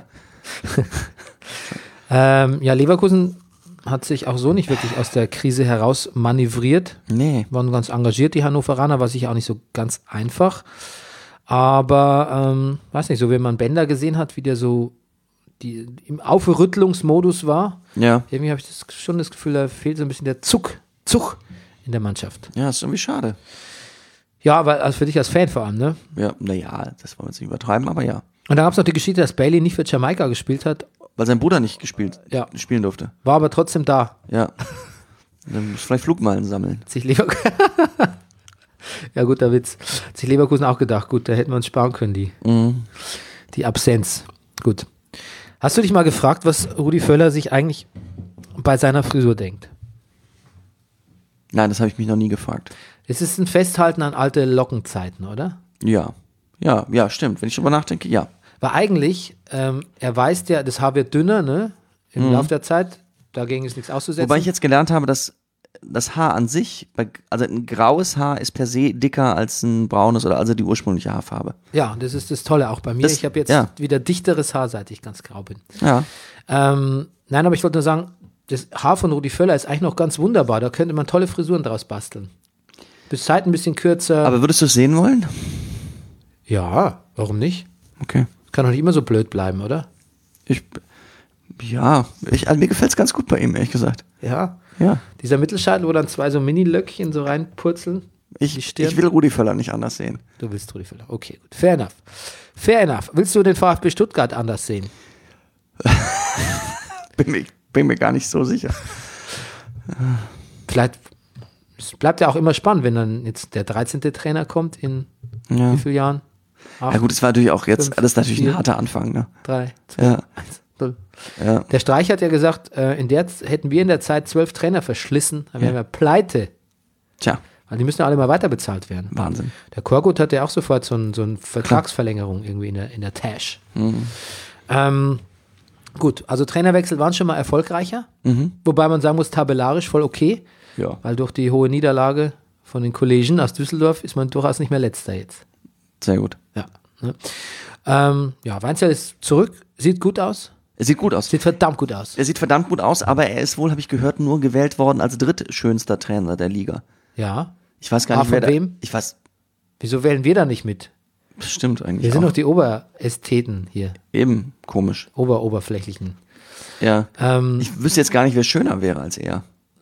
Ähm, ja, Leverkusen hat sich auch so nicht wirklich aus der Krise heraus manövriert. Nee. Waren ganz engagiert, die Hannoveraner, war sicher auch nicht so ganz einfach. Aber, ähm, weiß nicht, so wie man Bender gesehen hat, wie der so die, im Aufrüttelungsmodus war, Ja. irgendwie habe ich das, schon das Gefühl, da fehlt so ein bisschen der Zuck, Zuck in der Mannschaft. Ja, ist irgendwie schade. Ja, weil also für dich als Fan vor allem, ne? Ja, naja, das wollen wir jetzt nicht übertreiben, aber ja. Und dann gab es noch die Geschichte, dass Bailey nicht für Jamaika gespielt hat, Weil sein Bruder nicht gespielt, Ja. spielen durfte. war aber trotzdem da. Ja. Dann muss vielleicht Flugmeilen sammeln. Hat sich Leverkusen. Ja, guter Witz. Hat sich Leverkusen auch gedacht, gut, da hätten wir uns sparen können, die, Mhm. die Absenz. Gut. Hast du dich mal gefragt, was Rudi Völler sich eigentlich bei seiner Frisur denkt? Nein, das habe ich mich noch nie gefragt. Es ist ein Festhalten an alte Lockenzeiten, oder? Ja. Ja, ja, stimmt. Wenn ich drüber nachdenke, ja. Weil eigentlich, ähm, er weiß ja, das Haar wird dünner, ne? Im Laufe der Zeit. Dagegen ist nichts auszusetzen. Wobei ich jetzt gelernt habe, dass das Haar an sich, bei- also ein graues Haar ist per se dicker als ein braunes oder also die ursprüngliche Haarfarbe. ja, das ist das Tolle auch bei mir. Das- ich habe jetzt ja. wieder dichteres Haar, seit ich ganz grau bin. Ja. Ähm, nein, aber ich wollte nur sagen, das Haar von Rudi Völler ist eigentlich noch ganz wunderbar. Da könnte man tolle Frisuren draus basteln. Bis Zeit ein bisschen kürzer. Aber würdest du es sehen wollen? ja, warum nicht? Okay. Kann doch nicht immer so blöd bleiben, oder? Ich, ja, ich, also mir gefällt es ganz gut bei ihm, ehrlich gesagt. Ja. Ja. Dieser Mittelscheitel, wo dann zwei so Mini-Löckchen so reinpurzeln. Die Ich, Stirn. ich will Rudi Völler nicht anders sehen. Du willst Rudi Völler. Okay, gut. Fair enough. Fair enough. Willst du den VfB Stuttgart anders sehen? Bin mir, bin mir gar nicht so sicher. Vielleicht, es bleibt ja auch immer spannend, wenn dann jetzt der dreizehnte Trainer kommt in Ja. wie vielen Jahren? Acht, Ja gut, es war natürlich auch jetzt, fünf, das ist natürlich vier. ein harter Anfang, ne? drei, zwei, Ja. eins, null. Ja. Der Streich hat ja gesagt, äh, in der Z- hätten wir in der Zeit zwölf Trainer verschlissen, dann wären wir pleite. Tja, Weil die müssen ja alle mal weiter bezahlt werden. Wahnsinn. Der Korkut hat ja auch sofort so, ein, so eine Vertragsverlängerung irgendwie in der, in der Tasche. Mhm. Ähm, gut, also Trainerwechsel waren schon mal erfolgreicher. Mhm. Wobei man sagen muss, tabellarisch voll okay. Ja. Weil durch die hohe Niederlage von den Kollegen aus Düsseldorf ist man durchaus nicht mehr Letzter jetzt. Sehr gut. Ja, ne? ähm, ja, Weinzierl ist zurück, sieht gut aus, Er sieht gut aus. sieht verdammt gut aus. Er sieht verdammt gut aus, aber er ist wohl, habe ich gehört, nur gewählt worden als drittschönster Trainer der Liga. Ja, Ich weiß gar Ah, nicht, wer von da, wem? Ich weiß, wieso wählen wir da nicht mit? stimmt eigentlich Wir sind auch. doch die Oberästheten hier, Eben, komisch. Oberoberflächlichen. Ja. Ähm, Ich wüsste jetzt gar nicht, wer schöner wäre als er.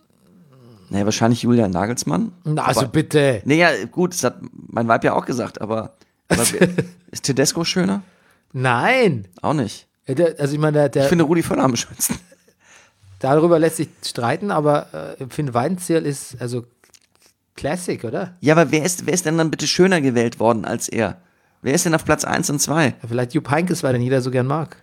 Naja, wahrscheinlich Julian Nagelsmann. na, also aber, bitte. Nee, ja, gut, das hat mein Weib ja auch gesagt, aber, aber wer- ist Tedesco schöner? Nein. Auch nicht. Ja, der- Also ich meine, der, Ich der, finde Rudi Völler am schönsten. darüber lässt sich streiten, aber äh, ich finde Weinzierl ist also Classic, oder? Ja, aber wer ist, wer ist denn dann bitte schöner gewählt worden als er? Wer ist denn auf Platz eins und zwei? Ja, vielleicht Jupp Heynckes, weil den jeder so gern mag.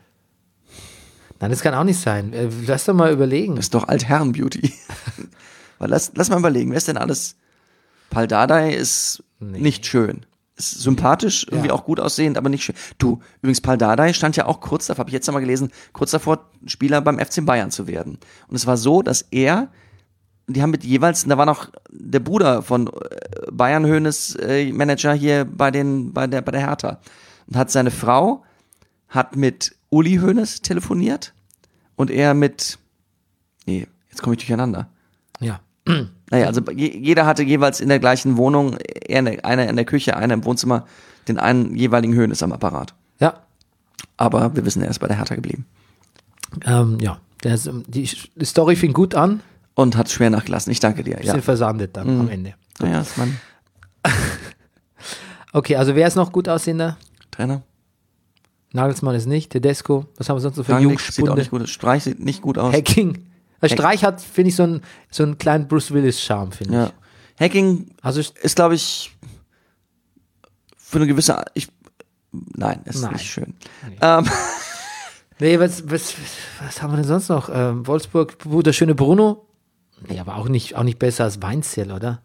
Nein, das kann auch nicht sein. Äh, Lass doch mal überlegen. Das ist doch Altherren-Beauty. Weil lass, lass mal überlegen, wer ist denn alles? Pal Dardai ist Nee. nicht schön. Ist sympathisch, irgendwie Ja. auch gut aussehend, aber nicht schön. Du, übrigens, Pal Dardai stand ja auch kurz davor, habe ich jetzt nochmal gelesen, kurz davor, Spieler beim F C Bayern zu werden. Und es war so, dass er, die haben mit jeweils, da war noch der Bruder von äh, Bayern Hoeneß äh, Manager hier bei den, bei der, bei der Hertha. Und hat seine Frau, hat mit Uli Hoeneß telefoniert und er mit, nee, jetzt komme ich durcheinander. Ja. Naja, also je, jeder hatte jeweils in der gleichen Wohnung, er in der, einer in der Küche, einer im Wohnzimmer, den einen jeweiligen Hoeneß am Apparat. Ja. Aber wir wissen, er ist bei der Hertha geblieben. Ähm, ja, der ist, die, die Story fing gut an, Und hat schwer nachgelassen. Ich danke dir. bisschen Ja. versandet dann am Ende. Naja, ist mein Okay, also wer ist noch gut aussehender? Trainer. Nagelsmann ist nicht, Tedesco, was haben wir sonst so für Rangnick sieht auch Jungspunde? nicht gut aus. Streich sieht nicht gut aus. Hacking. Der Streich hat, finde ich, so einen, so einen kleinen Bruce Willis-Charme, finde Ja. ich. Hacking Also, ich- ist, glaube ich, für eine gewisse. Ich, nein, ist Nein. nicht schön. Ähm, nee, was, was, was haben wir denn sonst noch? Ähm, Wolfsburg, wo der schöne Bruno? Nee, aber auch nicht, auch nicht besser als Weinzierl, oder?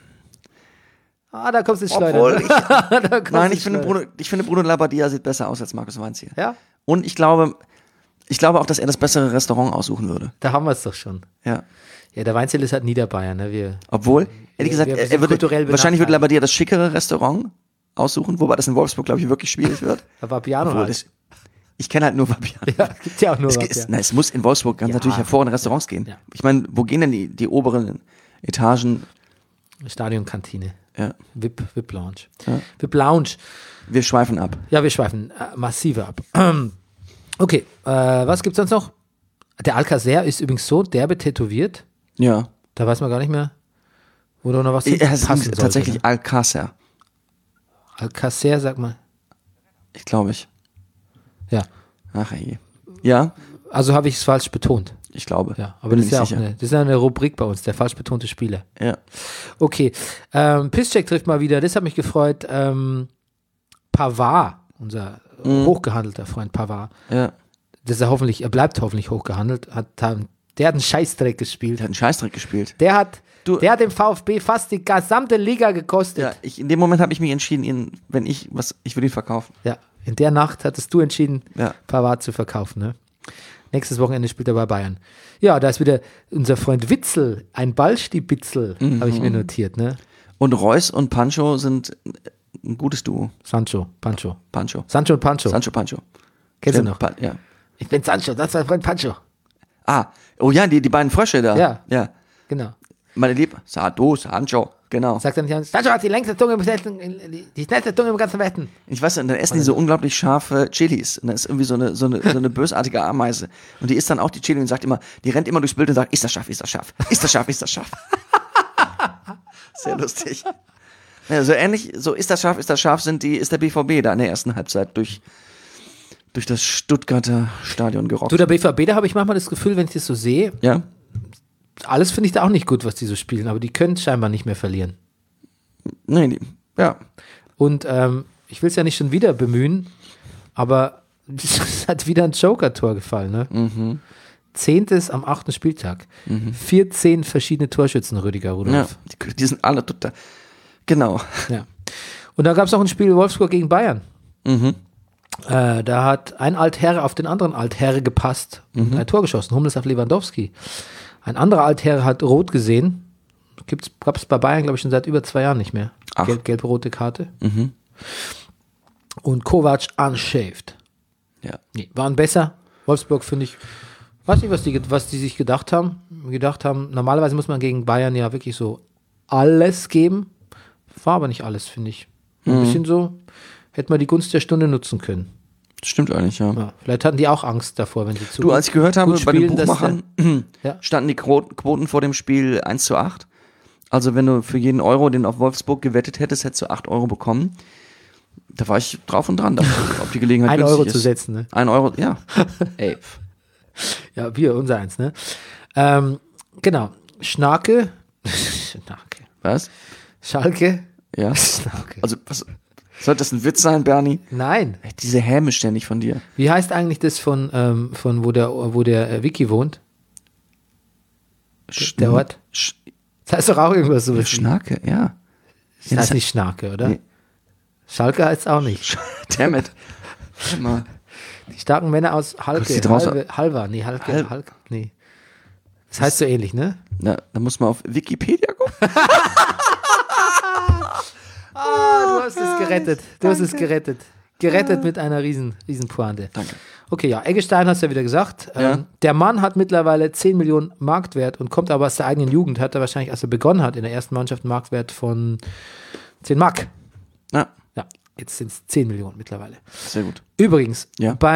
Ah, da kommst du ins Schleudern. Obwohl ich, Da kommst nein, du ich finde, ins Schleudern. Bruno, ich finde Bruno Labbadia sieht besser aus als Markus Weinzierl. Ja, Und ich glaube, ich glaube auch, dass er das bessere Restaurant aussuchen würde. da haben wir es doch schon. Ja. Ja, der Weinzierl ist halt Niederbayern, ne? Wir, Obwohl, ehrlich gesagt, wir er, sind er würde, kulturell wahrscheinlich würde benachteiligt. Labbadia das schickere Restaurant aussuchen, wobei das in Wolfsburg, glaube ich, wirklich schwierig wird. aber Piano Obwohl halt. das, ich kenne halt nur Fabian. Ja, gibt ja auch nur Es, was, es, ja. na, es muss in Wolfsburg ganz Ja. natürlich hervorragende Restaurants gehen. Ja. Ich meine, wo gehen denn die, die oberen Etagen? Stadionkantine. Ja. V I P, V I P Lounge. Ja. V I P Lounge. Wir schweifen ab. Ja, wir schweifen äh, massive ab. Okay, äh, was gibt's sonst noch? Der Alcacer ist übrigens so derbe tätowiert, Ja. da weiß man gar nicht mehr, wo da noch was Er ist passen sollte, tatsächlich ne? Alcácer, Alcacer, sag mal. ich glaube ich. Ja, Ach je. Ja, also habe ich es falsch betont. ich glaube. Ja, aber Bin das ist mir ja auch sicher. eine, das ist ja eine Rubrik bei uns, der falsch betonte Spieler. Ja. Okay, ähm, Pisscheck trifft mal wieder, das hat mich gefreut. Ähm, Pavard, unser Mhm. hochgehandelter Freund Pavard, Ja. das ist er hoffentlich, er bleibt hoffentlich hochgehandelt, hat, der hat einen Scheißdreck gespielt. Der hat einen Scheißdreck gespielt. Der hat, Du- der hat dem VfB fast die gesamte Liga gekostet. Ja, ich, in dem Moment habe ich mich entschieden, ihn, wenn ich was, ich würde ihn verkaufen. Ja, in der Nacht hattest du entschieden, Ja. Pavard zu verkaufen. Ne? Nächstes Wochenende spielt er bei Bayern. Ja, da ist wieder unser Freund Witzel, ein Ballstibitzel, Mhm. habe ich mir notiert. Ne? Und Reus und Pancho sind ein gutes Duo. Sancho, Pancho. Pancho. Sancho und Pancho. Sancho Pancho. Kennst du Stimmt, noch? Pa- ja. Ich bin Sancho, das ist mein Freund Pancho. Ah, oh ja, die, die beiden Frösche da. Ja. Ja. Genau. Meine Liebe, Sado, Sancho, genau. Sagt er nicht an, Sancho hat die längste Zunge im ganzen, die schnellste Zunge im ganzen Westen. Ich weiß, und dann essen die so unglaublich scharfe Chilis. Und da ist irgendwie so eine, so eine, so eine bösartige Ameise. Und die isst dann auch die Chili und sagt immer, die rennt immer durchs Bild und sagt, ist das scharf, ist das scharf, ist das scharf, ist das scharf. Sehr lustig. Ja, so ähnlich, so ist das scharf, ist das scharf, sind die, ist der B V B da in der ersten Halbzeit durch, durch das Stuttgarter Stadion gerockt. Du, der B V B, da habe ich manchmal das Gefühl, wenn ich das so sehe, Ja? alles finde ich da auch nicht gut, was die so spielen, aber die können scheinbar nicht mehr verlieren. Nee, die, ja. Und ähm, ich will es ja nicht schon wieder bemühen, aber es hat wieder ein Joker-Tor gefallen. Ne? Mhm. Zehntes am achten Spieltag. vierzehn verschiedene Torschützen, Rüdiger ja. Rudolph. Die, die sind alle total, genau. Ja. Und dann gab es noch ein Spiel Wolfsburg gegen Bayern. Mhm. Äh, da hat ein Altherre auf den anderen Altherre gepasst und Mhm. ein Tor geschossen. Hummels auf Lewandowski. Ein anderer Altherre hat rot gesehen. Gab es bei Bayern, glaube ich, schon seit über zwei Jahren nicht mehr. Ach. Gelb, gelb-rote Karte. Mhm. Und Kovac unshaved. Ja. Nee, waren besser. Wolfsburg finde ich, weiß nicht, was die, was die sich gedacht haben. Gedacht haben, normalerweise muss man gegen Bayern ja wirklich so alles geben. War aber nicht alles, finde ich. Ein Mhm. bisschen so, hätte man die Gunst der Stunde nutzen können. Stimmt eigentlich, ja. Ja, vielleicht hatten die auch Angst davor, wenn sie zu Du, als ich gehört habe, gut bei den spielen, dass Buchmachern Ja. standen die Quo- Quoten vor dem Spiel eins zu acht. Also wenn du für jeden Euro, den du auf Wolfsburg gewettet hättest, hättest du acht Euro bekommen. Da war ich drauf und dran, dachte, ob die Gelegenheit ein günstig Euro ist. zu setzen. Ne? Ein Euro, ja. Ey. Ja, wir, unser eins. Ne? Ähm, genau. Schnarke. Schnarke. Was? Schalke. Ja. Schnarke. Also, was, soll das ein Witz sein, Bernie? Nein. Ey, diese Häme ständig von dir. Wie heißt eigentlich das von, ähm, von wo der, wo der äh, Vicky wohnt? Sch Der Ort? Sch Das heißt doch auch irgendwas so. Das Schnarke, ja. heißt nicht Schnarke, oder? Nee. Schalke heißt es auch nicht. Dammit. Warte mal. Die starken Männer aus Halke. sieht raus- Halve, Halva, nee, Halke, Hal- Halke, nee. Das heißt so ähnlich, ne? Na, da muss man auf Wikipedia gucken. Ah, du hast es gerettet. Du hast es gerettet. Gerettet mit einer riesen, riesen Pointe. Danke. Okay, ja, Eggestein hast du ja wieder gesagt. Ja. Ähm, der Mann hat mittlerweile zehn Millionen Marktwert und kommt aber aus der eigenen Jugend. Hat er wahrscheinlich, als er begonnen hat, in der ersten Mannschaft einen Marktwert von zehn Mark. Ja, Ja, jetzt sind es zehn Millionen mittlerweile. sehr gut. Übrigens, Ja. beim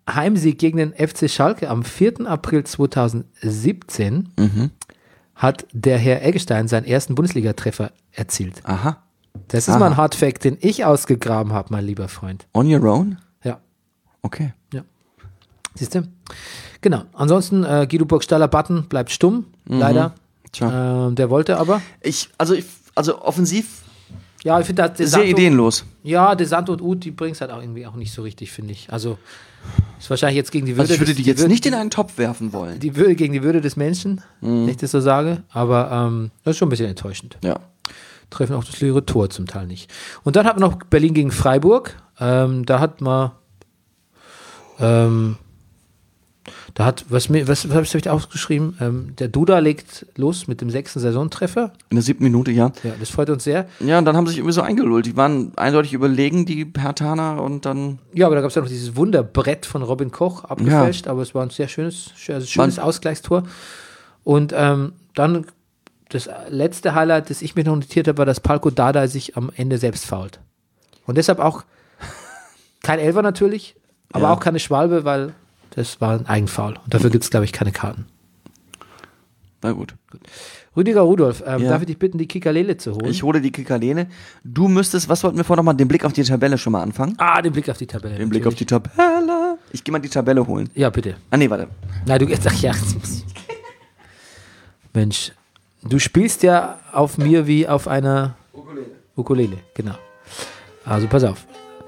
Heimsieg gegen den F C Schalke am vierten April zweitausendsiebzehn Mhm. hat der Herr Eggestein seinen ersten Bundesliga-Treffer erzielt. Aha. Das ist Aha. mal ein Hardfact, den ich ausgegraben habe, mein lieber Freund. On your own? Ja, Okay. ja. Siehst du? Genau. Ansonsten, äh, Guido Burgstaller-Button bleibt stumm, leider. Tja. Ähm, der wollte aber. Ich, also, ich, also offensiv Ja, ich finde, dass De sehr Santo- ideenlos. Ja, De Santo und Uth, die bringen es halt auch irgendwie auch nicht so richtig, finde ich. Also, ist wahrscheinlich jetzt gegen die Würde. Also ich würde des- die jetzt Würde- nicht in einen Topf werfen wollen. die Würde gegen die Würde des Menschen, wenn ich das so sage. Aber ähm, das ist schon ein bisschen enttäuschend. Ja. Treffen auch das leere Tor zum Teil nicht. Und dann hat man noch Berlin gegen Freiburg. Ähm, da hat man ähm, da hat, was mir, was, was habe ich da ausgeschrieben? Ähm, der Duda legt los mit dem sechsten Saisontreffer. In der siebten Minute, ja. Ja, das freut uns sehr. Ja, und dann haben sie sich irgendwie so eingelullt. Die waren eindeutig überlegen, die Hertaner, und dann. Ja, aber da gab es ja noch dieses Wunderbrett von Robin Koch abgefälscht, aber es war ein sehr schönes, also schönes Wann- Ausgleichstor. Und ähm, dann das letzte Highlight, das ich mir noch notiert habe, war, dass Palko Dardai sich am Ende selbst fault. Und deshalb auch kein Elfer natürlich, aber Ja. auch keine Schwalbe, weil das war ein Eigenfoul. Und dafür gibt es, glaube ich, keine Karten. Na gut. Rüdiger Rudolf, ähm, Ja. darf ich dich bitten, die Kikalele zu holen? Ich hole die Kikalene. Du müsstest, was wollten wir vorher nochmal, den Blick auf die Tabelle schon mal anfangen? ah, den Blick auf die Tabelle. Den Blick auf die Tabelle. Ich gehe mal die Tabelle holen. Ja, bitte. Ah, nee, warte. Nein, du jetzt ach ja. jetzt muss ich- Mensch, du spielst ja auf mir wie auf einer Ukulele. Ukulele, genau. Also pass auf.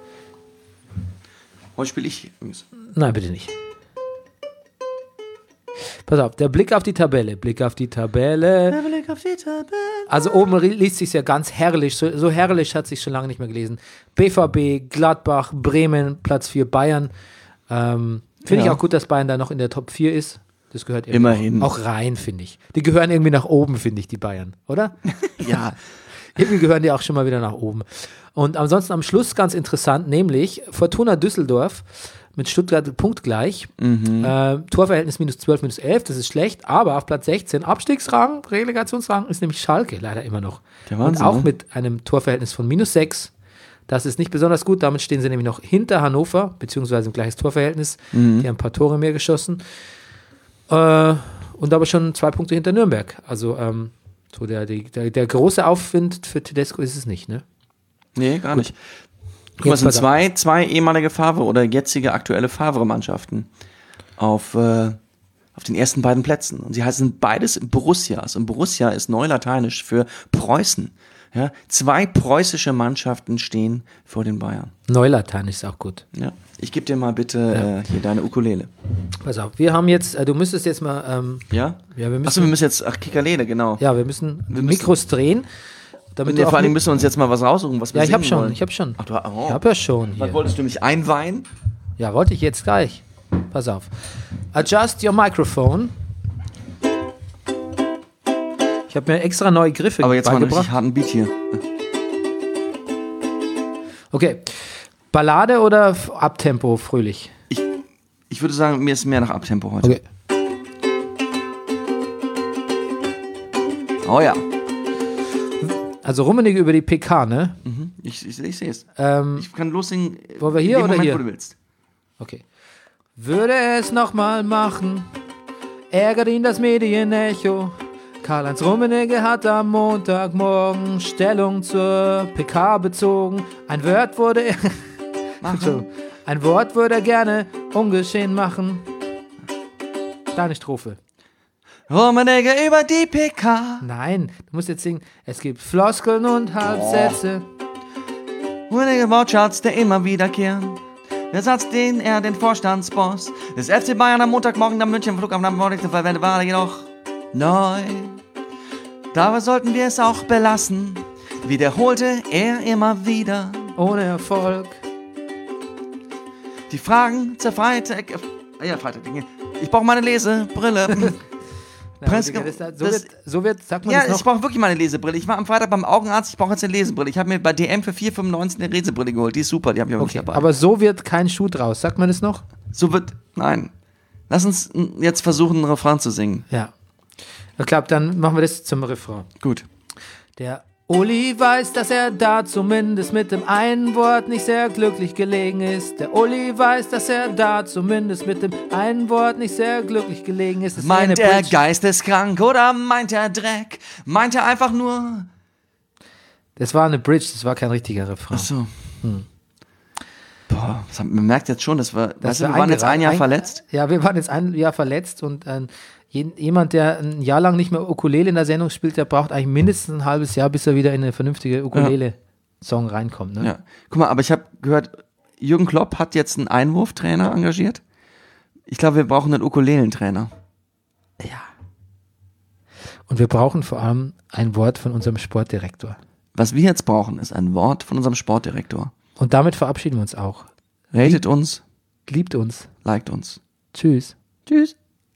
Heute spiele ich übrigens. Nein, bitte nicht. Pass auf, der Blick auf die Tabelle, Blick auf die Tabelle. Blick auf die Tabelle. Also oben ri- liest sich ja ganz herrlich, so, so herrlich hat sich schon lange nicht mehr gelesen. B V B, Gladbach, Bremen, Platz vier Bayern. Ähm, finde Ja. ich auch gut, dass Bayern da noch in der Top vier ist. Das gehört irgendwie Immerhin. auch rein, finde ich. Die gehören irgendwie nach oben, finde ich, die Bayern, oder? Ja. Irgendwie gehören die auch schon mal wieder nach oben. Und ansonsten am Schluss ganz interessant, nämlich Fortuna Düsseldorf mit Stuttgart punktgleich. Mhm. Äh, Torverhältnis minus zwölf, minus elf, das ist schlecht, aber auf Platz sechzehn, Abstiegsrang, Relegationsrang, ist nämlich Schalke leider immer noch. Der Wahnsinn, Und auch ne? mit einem Torverhältnis von minus sechs. Das ist nicht besonders gut, damit stehen sie nämlich noch hinter Hannover, beziehungsweise im gleiches Torverhältnis. Mhm. Die haben ein paar Tore mehr geschossen. Äh, und aber schon zwei Punkte hinter Nürnberg. Also ähm, so der, die, der, der große Aufwind für Tedesco ist es nicht, ne? Nee, gar nicht. Guck mal, Jetzt es sind pass auf. zwei, zwei ehemalige Favre oder jetzige aktuelle Favre-Mannschaften auf, äh, auf den ersten beiden Plätzen. Und sie heißen beides Borussias. Und Borussia ist neulateinisch für Preußen. Ja, zwei preußische Mannschaften stehen vor den Bayern. Neulatein ist auch gut. Ja. Ich gebe dir mal bitte äh, hier deine Ukulele. Pass auf, wir haben jetzt, äh, du müsstest jetzt mal, ähm, Ja? ja, wir müssen, Achso, wir müssen jetzt, ach, Kikalele, genau. ja, wir müssen müssen- Mikros drehen. Damit Und du ja, auch vor allem mit- müssen wir uns jetzt mal was raussuchen, was wir ja, ich habe singen schon, wollen. ich habe schon. Ach, du, oh. Ich habe ja schon Was hier. wolltest du mich einweihen? Ja, wollte ich jetzt gleich. Pass auf. Adjust your microphone. Ich habe mir extra neue Griffe Aber jetzt mal einen beigebracht. richtig harten Beat hier. Okay. Ballade oder F- Abtempo fröhlich? Ich, ich würde sagen, mir ist mehr nach Abtempo heute. Okay. Oh ja. Also Rummenigge über die P K, ne? Ich, ich, ich sehe es. Ähm, Ich kann lossingen. Wollen wir hier in dem oder Moment, hier? wo du willst. okay. Würde es nochmal machen, ärgert ihn das Medienecho. Karl-Heinz Rummenigge hat am Montagmorgen Stellung zur P K bezogen. Ein Wort wurde er, Entschuldigung. Ein Wort würde er gerne ungeschehen machen. Deine Strophe. Rummenigge über die P K. Nein, du musst jetzt singen. Es gibt Floskeln und Halbsätze. Rummenigge Wortschatz, der immer wiederkehren. Der Satz, den er den Vorstandsboss des F C Bayern am Montagmorgen am München Flughafen am Morgen verwendet, war jedoch neu. Dabei sollten wir es auch belassen, wiederholte er immer wieder. Ohne Erfolg. Die Fragen zur Freitag... Äh, ja, Freitag. Ich brauche meine Lesebrille. Na, Presse- Rüdiger, das, so, das- wird, so wird, sagt man Ja, das noch? ich brauche wirklich meine Lesebrille. Ich war am Freitag beim Augenarzt, ich brauche jetzt eine Lesebrille. Ich habe mir bei D M für vier fünfundneunzig eine Lesebrille geholt. Die ist super, die habe ich auch Okay, wirklich dabei. aber so wird kein Schuh draus. Sagt man das noch? So wird... Nein. Lass uns n- jetzt versuchen, einen Refrain zu singen. Ja. Ich glaube, dann machen wir das zum Refrain. Gut. Der Uli weiß, dass er da zumindest mit dem einen Wort nicht sehr glücklich gelegen ist. Der Uli weiß, dass er da zumindest mit dem einen Wort nicht sehr glücklich gelegen ist. Das Meint ist eine er Bridge. geisteskrank oder meint er Dreck? Meint er einfach nur... Das war eine Bridge, das war kein richtiger Refrain. Achso. Hm. Boah, das hat, man merkt jetzt schon, dass wir, Das weißt du, war wir waren jetzt ein Jahr eingereiht- verletzt. Ja, wir waren jetzt ein Jahr verletzt und äh, je- jemand, der ein Jahr lang nicht mehr Ukulele in der Sendung spielt, der braucht eigentlich mindestens ein halbes Jahr, bis er wieder in eine vernünftige Ukulele-Song reinkommt. Ne? Ja. Guck mal, aber ich habe gehört, Jürgen Klopp hat jetzt einen Einwurftrainer engagiert. Ich glaube, wir brauchen einen Ukulelentrainer. Ja. Und wir brauchen vor allem ein Wort von unserem Sportdirektor. Was wir jetzt brauchen, ist ein Wort von unserem Sportdirektor. Und damit verabschieden wir uns auch. Ratet uns, Liebt uns. liked uns. Tschüss. Tschüss.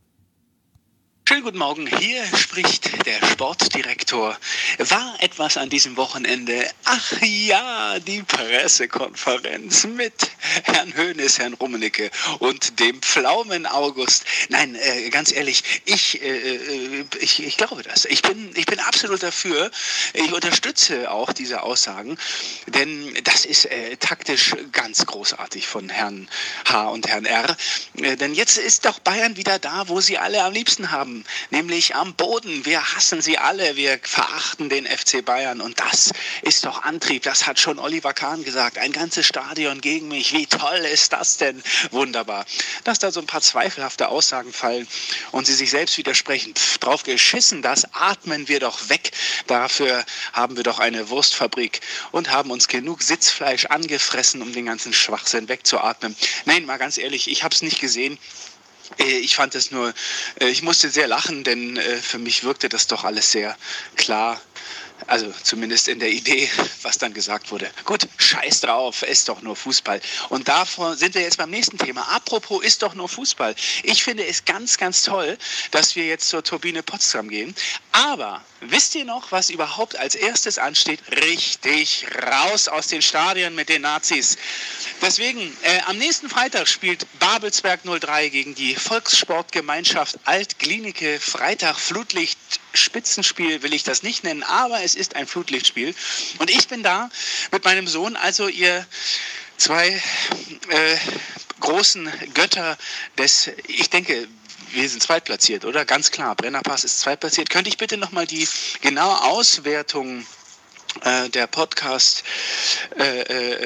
Schönen guten Morgen, hier spricht der Sportdirektor. War etwas an diesem Wochenende? Ach ja, die Pressekonferenz mit Herrn Hoeneß, Herrn Rummenigge und dem Pflaumen August. Nein, äh, ganz ehrlich, ich, äh, ich, ich glaube das. Ich bin, ich bin absolut dafür. Ich unterstütze auch diese Aussagen, denn das ist äh, taktisch ganz großartig von Herrn H. und Herrn R. Äh, denn jetzt ist doch Bayern wieder da, wo sie alle am liebsten haben. Nämlich am Boden. Wir hassen sie alle, wir verachten den F C Bayern und das ist doch Antrieb. Das hat schon Oliver Kahn gesagt. Ein ganzes Stadion gegen mich. Wie toll ist das denn? Wunderbar. Dass da so ein paar zweifelhafte Aussagen fallen und sie sich selbst widersprechen. Pff, drauf geschissen, das atmen wir doch weg. Dafür haben wir doch eine Wurstfabrik und haben uns genug Sitzfleisch angefressen, um den ganzen Schwachsinn wegzuatmen. Nein, mal ganz ehrlich, ich habe es nicht gesehen. Ich fand es nur, ich musste sehr lachen, denn für mich wirkte das doch alles sehr klar. Also zumindest in der Idee, was dann gesagt wurde. Gut, scheiß drauf, ist doch nur Fußball. Und davor sind wir jetzt beim nächsten Thema. Apropos, ist doch nur Fußball. Ich finde es ganz, ganz toll, dass wir jetzt zur Turbine Potsdam gehen. Aber wisst ihr noch, was überhaupt als erstes ansteht? Richtig, raus aus den Stadien mit den Nazis. Deswegen, äh, am nächsten Freitag spielt Babelsberg null drei gegen die Volkssportgemeinschaft Alt-Glienicke. Freitag Flutlicht. Spitzenspiel will ich das nicht nennen, aber es ist ein Flutlichtspiel. Und ich bin da mit meinem Sohn, also ihr zwei äh, großen Götter des, ich denke, wir sind zweitplatziert, oder? Ganz klar, Brennerpass ist zweitplatziert. Könnte ich bitte nochmal die genaue Auswertung äh, der Podcast äh,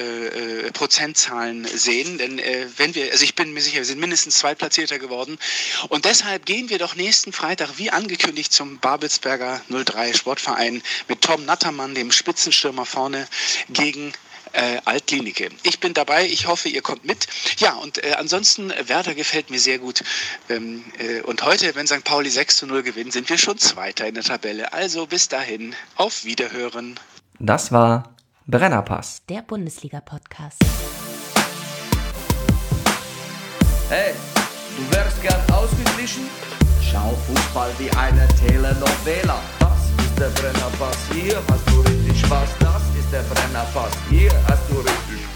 äh, äh, Prozentzahlen sehen, denn äh, wenn wir, also ich bin mir sicher, wir sind mindestens zweitplatzierter geworden und deshalb gehen wir doch nächsten Freitag, wie angekündigt, zum Babelsberger null drei Sportverein mit Tom Nattermann, dem Spitzenstürmer vorne, gegen Äh, Alt-Glienicke. Ich bin dabei, ich hoffe, ihr kommt mit. Ja, und äh, ansonsten, Werder gefällt mir sehr gut. Ähm, äh, und heute, wenn Sankt Pauli sechs zu null gewinnt, sind wir schon Zweiter in der Tabelle. Also bis dahin, auf Wiederhören. Das war Brennerpass. Der Bundesliga-Podcast. Hey, du wärst gern ausgeglichen? Schau Fußball wie eine Telenovela. Das ist der Brennerpass, hier hast du richtig Spaß. Das ist der Brennerpass, hier hast du richtig Spaß.